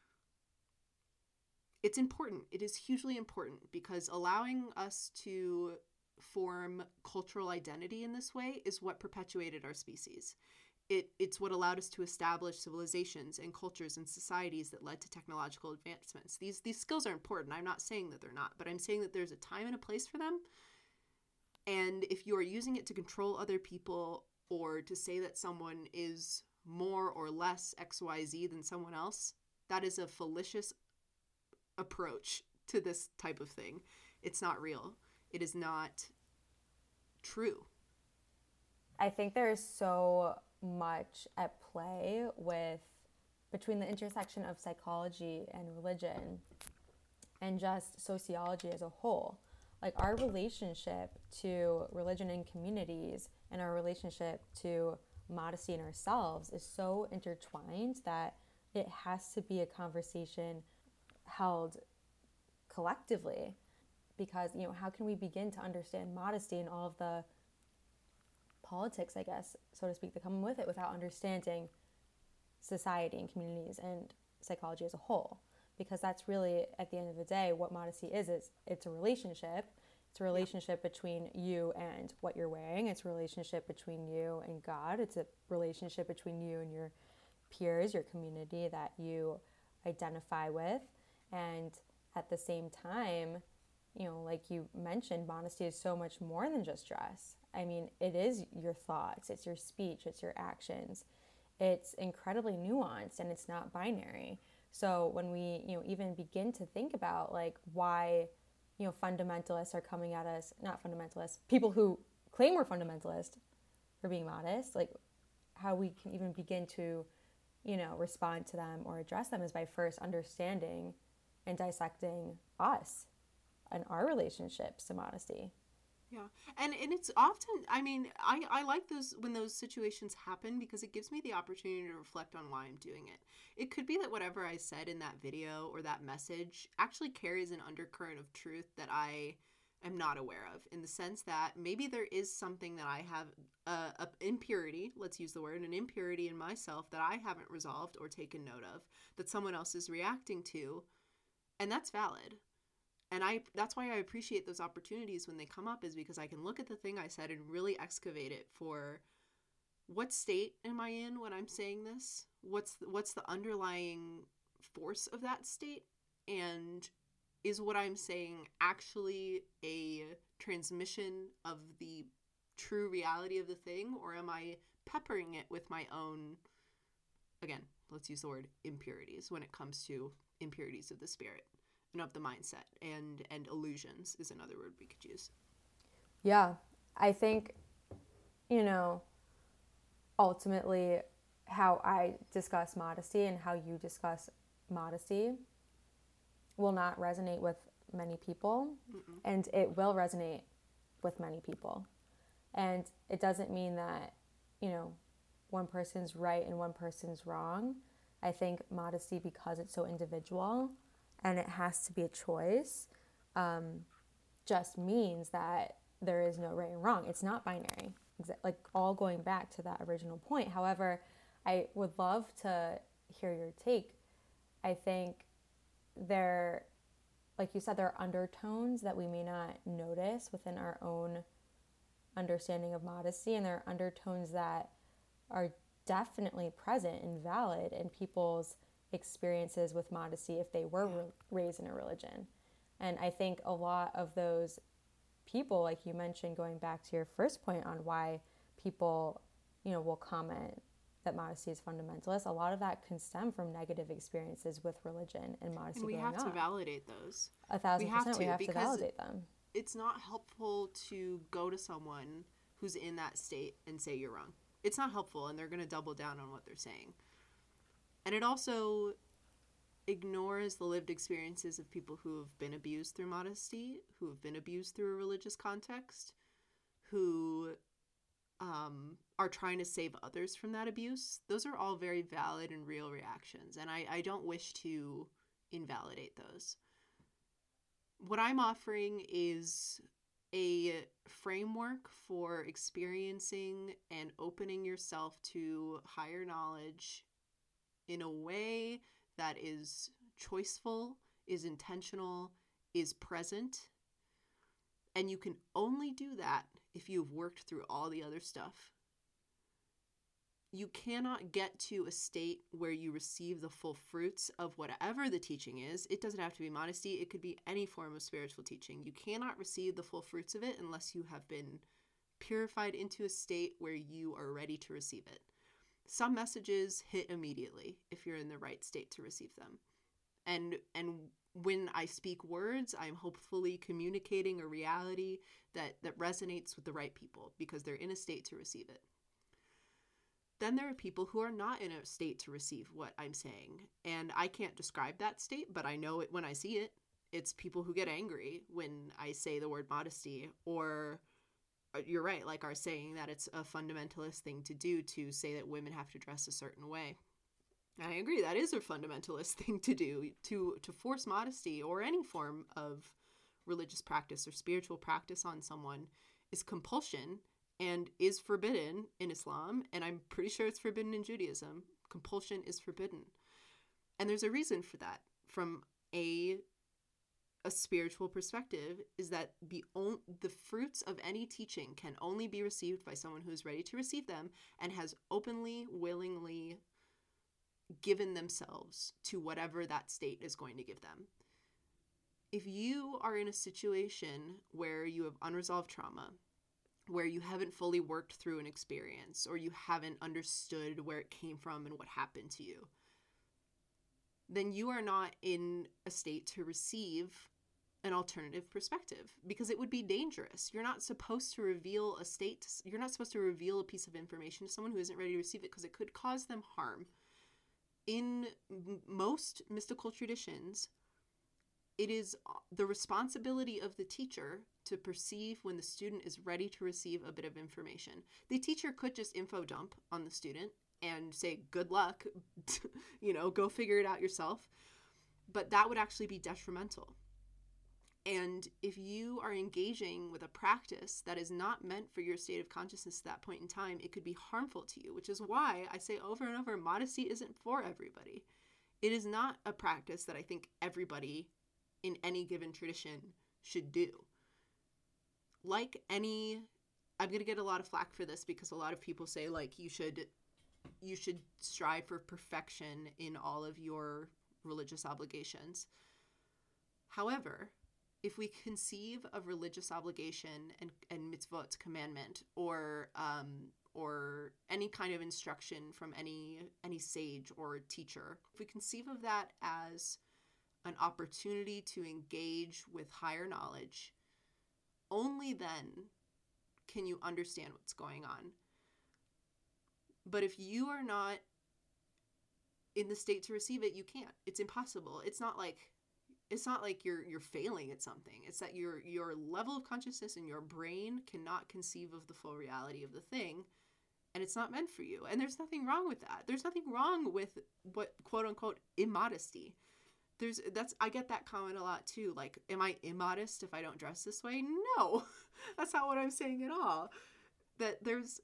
It's important. It is hugely important because allowing us to form cultural identity in this way is what perpetuated our species. It, it's what allowed us to establish civilizations and cultures and societies that led to technological advancements. These, these skills are important. I'm not saying that they're not, but I'm saying that there's a time and a place for them. And if you are using it to control other people or to say that someone is more or less X Y Z than someone else, that is a fallacious approach to this type of thing. It's not real. It is not true. I think there's so much at play with between the intersection of psychology and religion and just sociology as a whole. Like our relationship to religion and communities and our relationship to modesty in ourselves is so intertwined that it has to be a conversation held collectively. Because, you know, how can we begin to understand modesty and all of the politics, I guess, so to speak, that come with it without understanding society and communities and psychology as a whole? Because that's really, at the end of the day, what modesty is, is it's a relationship It's a relationship between you and what you're wearing. It's a relationship between you and God. It's a relationship between you and your peers, your community that you identify with. And at the same time, you know, like you mentioned, modesty is so much more than just dress. I mean, it is your thoughts, it's your speech, it's your actions. It's incredibly nuanced and it's not binary. So when we, you know, even begin to think about like why, you know, fundamentalists are coming at us, not fundamentalists, people who claim we're fundamentalist for being modest, like how we can even begin to, you know, respond to them or address them is by first understanding and dissecting us and our relationships to modesty. Yeah. And and it's often, I mean, I, I like those when those situations happen because it gives me the opportunity to reflect on why I'm doing it. It could be that whatever I said in that video or that message actually carries an undercurrent of truth that I am not aware of, in the sense that maybe there is something that I have, a, a impurity, let's use the word, an impurity in myself that I haven't resolved or taken note of, that someone else is reacting to, and that's valid. And I that's why I appreciate those opportunities when they come up, is because I can look at the thing I said and really excavate it for what state am I in when I'm saying this? What's the, what's the underlying force of that state? And is what I'm saying actually a transmission of the true reality of the thing? Or am I peppering it with my own, again, let's use the word impurities when it comes to impurities of the spirit? And of the mindset, and and illusions is another word we could use. Yeah, I think, you know, ultimately how I discuss modesty and how you discuss modesty will not resonate with many people. Mm-mm. And it will resonate with many people. And it doesn't mean that, you know, one person's right and one person's wrong. I think modesty, because it's so individual and it has to be a choice, um, just means that there is no right and wrong. It's not binary, like all going back to that original point. However, I would love to hear your take. I think there, like you said, there are undertones that we may not notice within our own understanding of modesty, and there are undertones that are definitely present and valid in people's experiences with modesty if they were re- raised in a religion. And I think a lot of those people, like you mentioned, going back to your first point on why people, you know, will comment that modesty is fundamentalist, a lot of that can stem from negative experiences with religion and modesty. And we growing have up. to validate those. A thousand we have percent, to, we have to validate them. It's not helpful to go to someone who's in that state and say you're wrong. It's not helpful, and they're going to double down on what they're saying. And it also ignores the lived experiences of people who have been abused through modesty, who have been abused through a religious context, who um, are trying to save others from that abuse. Those are all very valid and real reactions, and I, I don't wish to invalidate those. What I'm offering is a framework for experiencing and opening yourself to higher knowledge in a way that is choiceful, is intentional, is present. And you can only do that if you've worked through all the other stuff. You cannot get to a state where you receive the full fruits of whatever the teaching is. It doesn't have to be modesty. It could be any form of spiritual teaching. You cannot receive the full fruits of it unless you have been purified into a state where you are ready to receive it. Some messages hit immediately if you're in the right state to receive them. And and when I speak words, I'm hopefully communicating a reality that, that resonates with the right people because they're in a state to receive it. Then there are people who are not in a state to receive what I'm saying. And I can't describe that state, but I know it when I see it. It's people who get angry when I say the word modesty, or you're right, like are saying that it's a fundamentalist thing to do to say that women have to dress a certain way. I agree, that is a fundamentalist thing to do, to to force modesty or any form of religious practice or spiritual practice on someone is compulsion and is forbidden in Islam, and I'm pretty sure it's forbidden in Judaism. Compulsion is forbidden. And there's a reason for that from a a spiritual perspective is that the on- the fruits of any teaching can only be received by someone who is ready to receive them and has openly, willingly given themselves to whatever that state is going to give them. If you are in a situation where you have unresolved trauma, where you haven't fully worked through an experience, or you haven't understood where it came from and what happened to you, then you are not in a state to receive an alternative perspective, because it would be dangerous. You're not supposed to reveal a state, you're not supposed to reveal a piece of information to someone who isn't ready to receive it, because it could cause them harm. In m- most mystical traditions, it is the responsibility of the teacher to perceive when the student is ready to receive a bit of information. The teacher could just info dump on the student and say, good luck, you know, go figure it out yourself. But that would actually be detrimental. And if you are engaging with a practice that is not meant for your state of consciousness at that point in time, it could be harmful to you, which is why I say over and over, modesty isn't for everybody. It is not a practice that I think everybody in any given tradition should do. Like any, I'm going to get a lot of flack for this, because a lot of people say, like, you should you should strive for perfection in all of your religious obligations. However, if we conceive of religious obligation and, and mitzvot, commandment, or um, or any kind of instruction from any any sage or teacher, if we conceive of that as an opportunity to engage with higher knowledge, only then can you understand what's going on. But if you are not in the state to receive it, you can't. It's impossible. It's not like it's not like you're you're failing at something. It's that your your level of consciousness and your brain cannot conceive of the full reality of the thing, and it's not meant for you. And there's nothing wrong with that. There's nothing wrong with what, quote unquote, immodesty. There's that's I get that comment a lot too. Like, am I immodest if I don't dress this way? No, that's not what I'm saying at all. That there's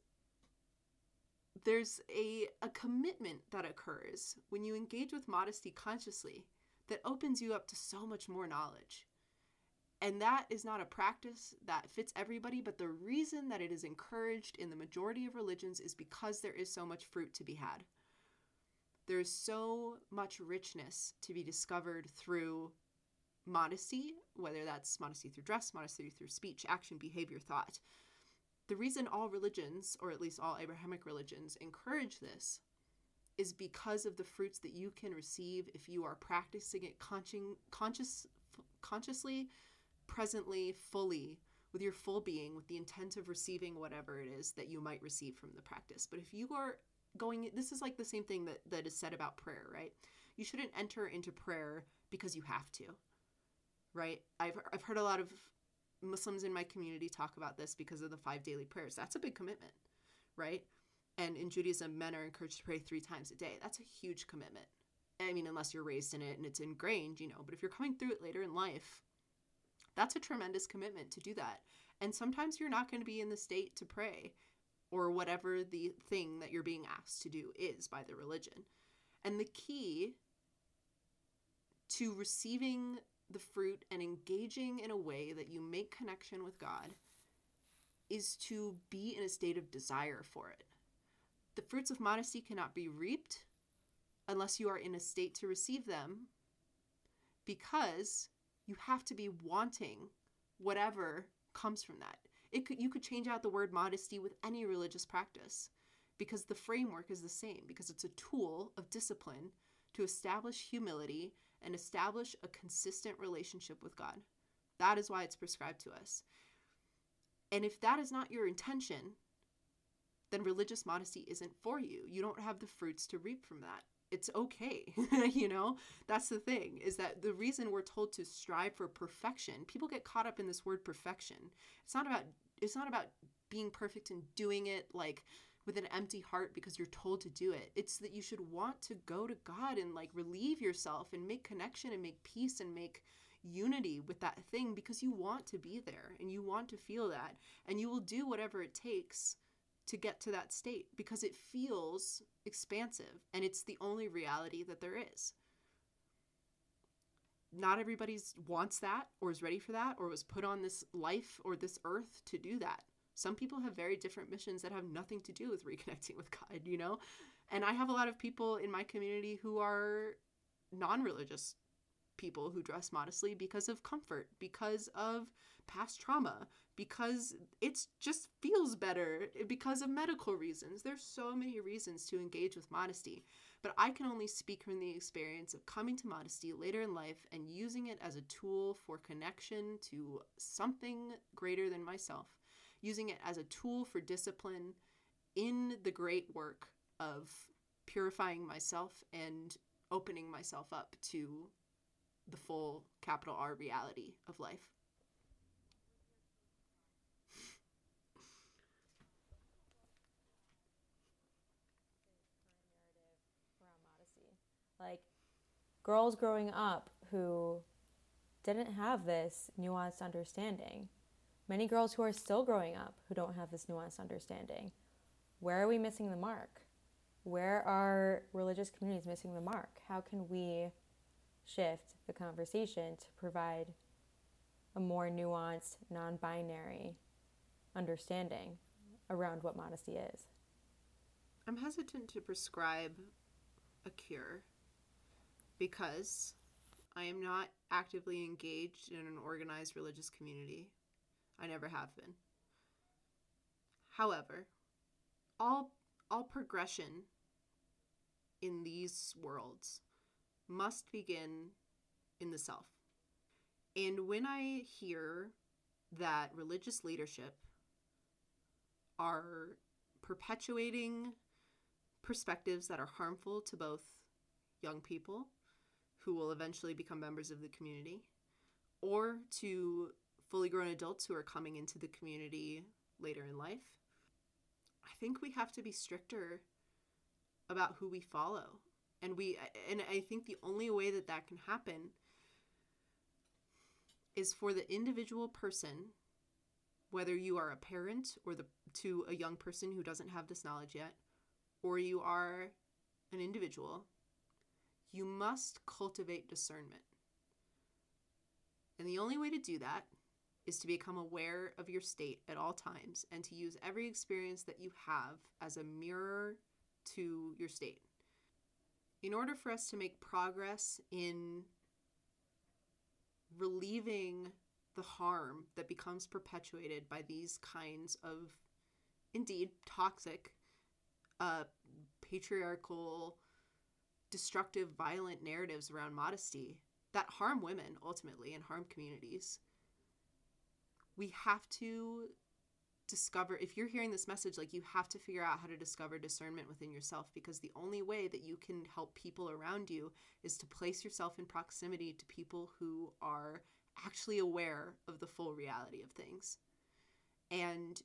there's a a commitment that occurs when you engage with modesty consciously that opens you up to so much more knowledge. And that is not a practice that fits everybody, but the reason that it is encouraged in the majority of religions is because there is so much fruit to be had. There is so much richness to be discovered through modesty, whether that's modesty through dress, modesty through speech, action, behavior, thought. The reason all religions, or at least all Abrahamic religions, encourage this is because of the fruits that you can receive if you are practicing it consci- conscious, consciously, presently, fully, with your full being, with the intent of receiving whatever it is that you might receive from the practice. But if you are going, this is like the same thing that, that is said about prayer, right? You shouldn't enter into prayer because you have to, right? I've, I've heard a lot of Muslims in my community talk about this because of the five daily prayers. That's a big commitment, right? And in Judaism, men are encouraged to pray three times a day. That's a huge commitment. I mean, unless you're raised in it and it's ingrained, you know, but if you're coming through it later in life, that's a tremendous commitment to do that. And sometimes you're not going to be in the state to pray, or whatever the thing that you're being asked to do is by the religion. And the key to receiving the fruit and engaging in a way that you make connection with God is to be in a state of desire for it. The fruits of modesty cannot be reaped unless you are in a state to receive them, because you have to be wanting whatever comes from that. It could, you could change out the word modesty with any religious practice, because the framework is the same, because it's a tool of discipline to establish humility and establish a consistent relationship with God. That is why it's prescribed to us. And if that is not your intention, then religious modesty isn't for you. You don't have the fruits to reap from that. It's okay. You know, that's the thing, is that the reason we're told to strive for perfection, people get caught up in this word perfection. It's not about, it's not about being perfect and doing it like with an empty heart because you're told to do it. It's that you should want to go to God and like relieve yourself and make connection and make peace and make unity with that thing, because you want to be there and you want to feel that, and you will do whatever it takes to get to that state because it feels expansive and it's the only reality that there is. not everybody's wants that or is ready for that or was put on this life or this earth to do that. Some people have very different missions that have nothing to do with reconnecting with God, you know? And I have a lot of people in my community who are non-religious people who dress modestly because of comfort, because of past trauma, because it just feels better, because of medical reasons. There's so many reasons to engage with modesty. But I can only speak from the experience of coming to modesty later in life and using it as a tool for connection to something greater than myself, using it as a tool for discipline in the great work of purifying myself and opening myself up to the full capital R reality of life. Like girls growing up who didn't have this nuanced understanding. Many girls who are still growing up who don't have this nuanced understanding. Where are we missing the mark? Where are religious communities missing the mark? How can we shift the conversation to provide a more nuanced, non-binary understanding around what modesty is? I'm hesitant to prescribe a cure because I am not actively engaged in an organized religious community. I never have been. However, all all progression in these worlds must begin in the self. And when I hear that religious leadership are perpetuating perspectives that are harmful to both young people who will eventually become members of the community, or to fully grown adults who are coming into the community later in life, I think we have to be stricter about who we follow. And we, and I think the only way that that can happen is for the individual person, whether you are a parent or the to a young person who doesn't have this knowledge yet, or you are an individual, you must cultivate discernment. And the only way to do that is to become aware of your state at all times and to use every experience that you have as a mirror to your state. In order for us to make progress in relieving the harm that becomes perpetuated by these kinds of, indeed, toxic, uh, patriarchal, destructive, violent narratives around modesty that harm women ultimately and harm communities, we have to discover, if you're hearing this message, like, you have to figure out how to discover discernment within yourself, because the only way that you can help people around you is to place yourself in proximity to people who are actually aware of the full reality of things. And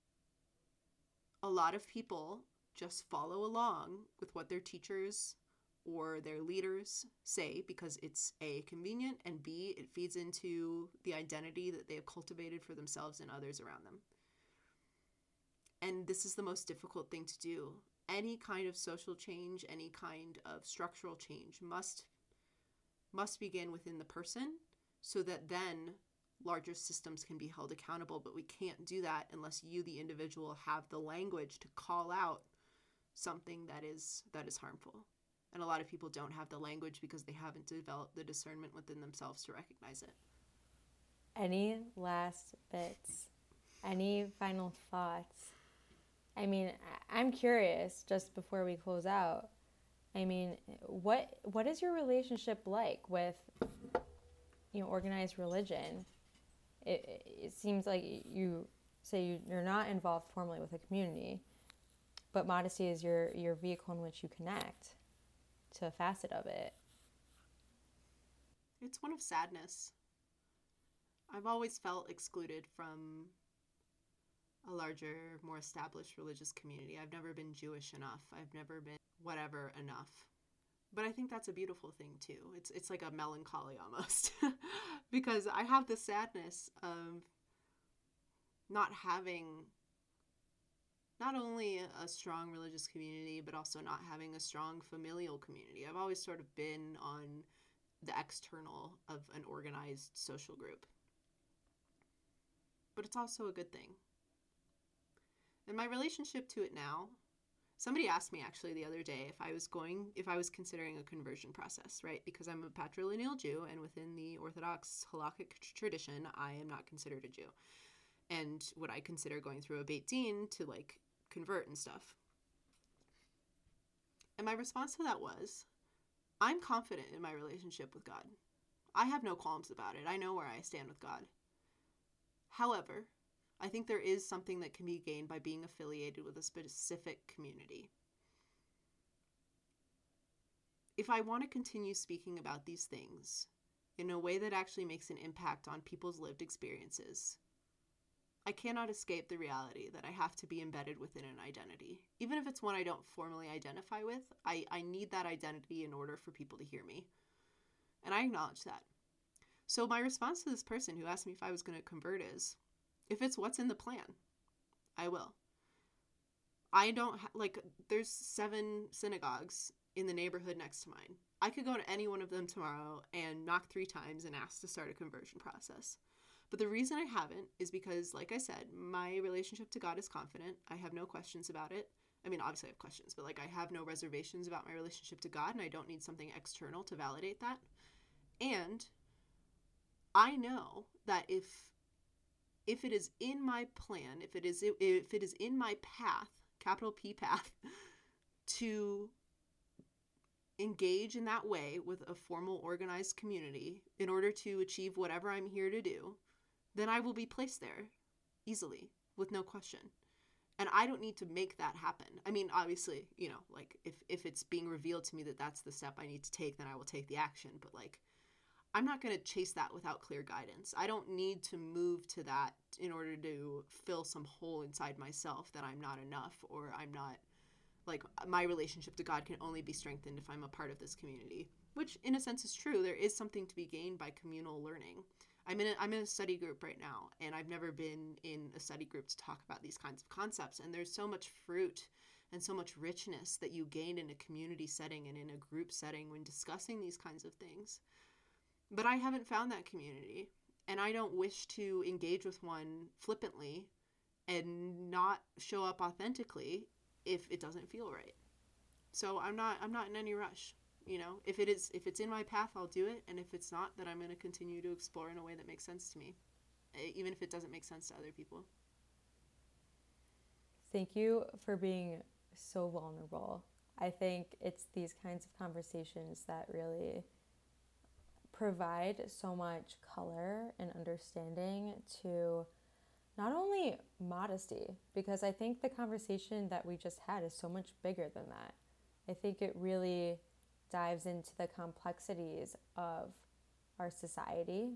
a lot of people just follow along with what their teachers or their leaders say because it's A, convenient, and B, it feeds into the identity that they have cultivated for themselves and others around them. And this is the most difficult thing to do. Any kind of social change, any kind of structural change must must begin within the person so that then larger systems can be held accountable. But we can't do that unless you, the individual, have the language to call out something that is that is harmful. And a lot of people don't have the language because they haven't developed the discernment within themselves to recognize it. Any last bits? Any final thoughts? I mean, I'm curious, just before we close out, I mean, what what is your relationship like with, you know, organized religion? It, it seems like you say you, you're not involved formally with a community, but modesty is your, your vehicle in which you connect to a facet of it. It's one of sadness. I've always felt excluded from a larger, more established religious community. I've never been Jewish enough. I've never been whatever enough. But I think that's a beautiful thing too. It's it's like a melancholy almost because I have the sadness of not having not only a strong religious community, but also not having a strong familial community. I've always sort of been on the external of an organized social group. But it's also a good thing. And my relationship to it now, somebody asked me actually the other day if I was going, if I was considering a conversion process, right? Because I'm a patrilineal Jew, and within the Orthodox halakhic tradition, I am not considered a Jew. And would I consider going through a Beit Din to like convert and stuff? And my response to that was, I'm confident in my relationship with God. I have no qualms about it. I know where I stand with God. However, I think there is something that can be gained by being affiliated with a specific community. If I want to continue speaking about these things in a way that actually makes an impact on people's lived experiences, I cannot escape the reality that I have to be embedded within an identity. Even if it's one I don't formally identify with, I, I need that identity in order for people to hear me. And I acknowledge that. So my response to this person who asked me if I was going to convert is, if it's what's in the plan, I will. I don't, ha- like, there's seven synagogues in the neighborhood next to mine. I could go to any one of them tomorrow and knock three times and ask to start a conversion process. But the reason I haven't is because, like I said, my relationship to God is confident. I have no questions about it. I mean, obviously I have questions, but like I have no reservations about my relationship to God, and I don't need something external to validate that. And I know that if if it is in my plan, if it is if it is in my path, capital P path, to engage in that way with a formal organized community in order to achieve whatever I'm here to do, then I will be placed there easily with no question. And I don't need to make that happen. I mean, obviously, you know, like if, if it's being revealed to me that that's the step I need to take, then I will take the action. But like, I'm not going to chase that without clear guidance. I don't need to move to that in order to fill some hole inside myself that I'm not enough, or I'm not, like, my relationship to God can only be strengthened if I'm a part of this community, which in a sense is true. There is something to be gained by communal learning. I'm in a, I'm in a study group right now, and I've never been in a study group to talk about these kinds of concepts. And there's so much fruit and so much richness that you gain in a community setting and in a group setting when discussing these kinds of things. But I haven't found that community, and I don't wish to engage with one flippantly and not show up authentically if it doesn't feel right. So I'm not I'm not in any rush. You know, if it is if it's in my path, I'll do it, and if it's not, then I'm going to continue to explore in a way that makes sense to me, even if it doesn't make sense to other people. Thank you for being so vulnerable. I think it's these kinds of conversations that really provide so much color and understanding to not only modesty, because I think the conversation that we just had is so much bigger than that. I think it really dives into the complexities of our society.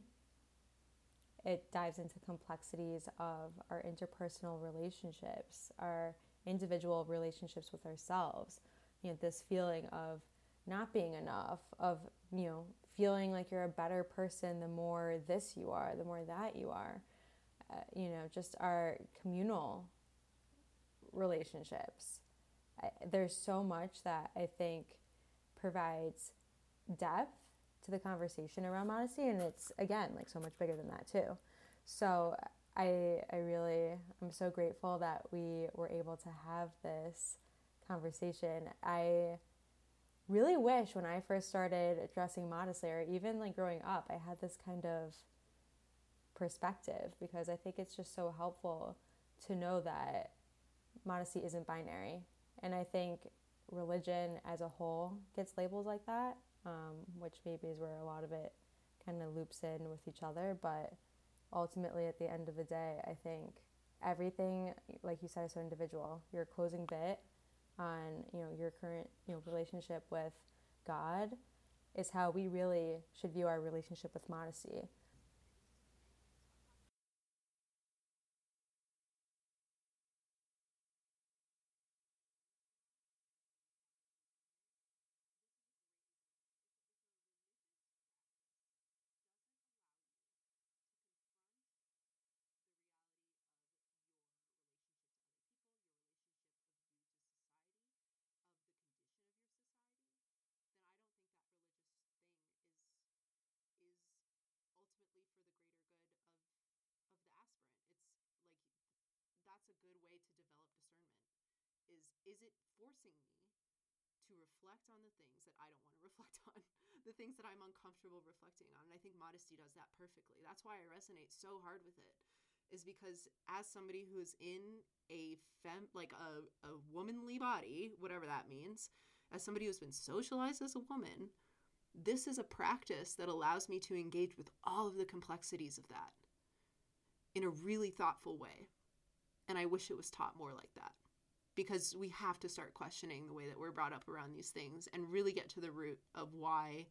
It dives into complexities of our interpersonal relationships, our individual relationships with ourselves. You know, this feeling of not being enough, of, you know, feeling like you're a better person the more this you are, the more that you are. Uh, you know, just our communal relationships. I, there's so much that I think provides depth to the conversation around modesty, and it's, again, like so much bigger than that too. So I I really, I'm so grateful that we were able to have this conversation. I really wish when I first started dressing modestly, or even like growing up, I had this kind of perspective, because I think it's just so helpful to know that modesty isn't binary. And I think religion as a whole gets labeled like that, um, which maybe is where a lot of it kind of loops in with each other. But ultimately, at the end of the day, I think everything, like you said, is so individual. Your closing bit on, you know, your current, you know, relationship with God is how we really should view our relationship with modesty. Of the condition of your society, then I don't think that religious thing is a good way to develop discernment. Is is it forcing me to reflect on the things that I don't want to reflect on, the things that I'm uncomfortable reflecting on? And I think modesty does that perfectly. That's why I resonate so hard with it, is because as somebody who is in a fem, like a, a womanly body, whatever that means, as somebody who's been socialized as a woman, this is a practice that allows me to engage with all of the complexities of that in a really thoughtful way. And I wish it was taught more like that, because we have to start questioning the way that we're brought up around these things and really get to the root of why,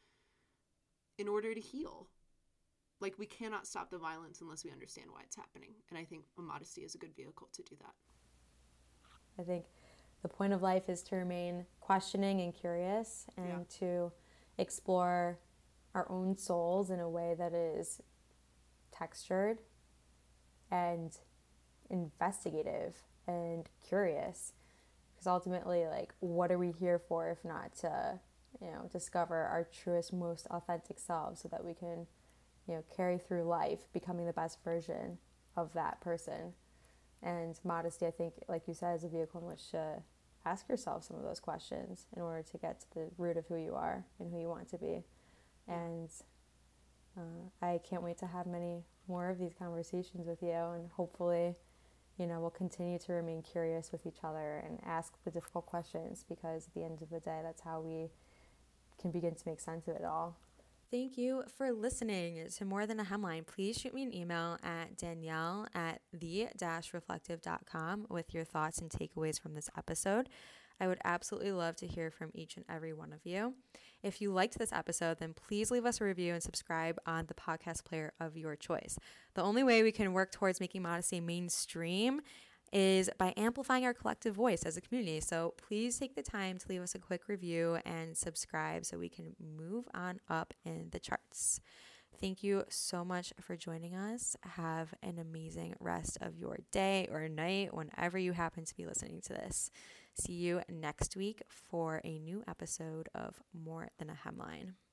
in order to heal. Like, we cannot stop the violence unless we understand why it's happening. And I think modesty is a good vehicle to do that. I think the point of life is to remain questioning and curious, and yeah. to explore our own souls in a way that is textured and investigative and curious. Because ultimately, like, what are we here for if not to, you know, discover our truest, most authentic selves, so that we can, you know, carry through life becoming the best version of that person. And modesty, I think, like you said, is a vehicle in which to ask yourself some of those questions in order to get to the root of who you are and who you want to be. And uh, I can't wait to have many more of these conversations with you, and hopefully, you know, we'll continue to remain curious with each other and ask the difficult questions, because at the end of the day, that's how we can begin to make sense of it all. Thank you for listening to More Than a Hemline. Please shoot me an email at Danielle at the dash reflective dot com with your thoughts and takeaways from this episode. I would absolutely love to hear from each and every one of you. If you liked this episode, then please leave us a review and subscribe on the podcast player of your choice. The only way we can work towards making modesty mainstream is by amplifying our collective voice as a community. So please take the time to leave us a quick review and subscribe so we can move on up in the charts. Thank you so much for joining us. Have an amazing rest of your day or night whenever you happen to be listening to this. See you next week for a new episode of More Than a Hemline.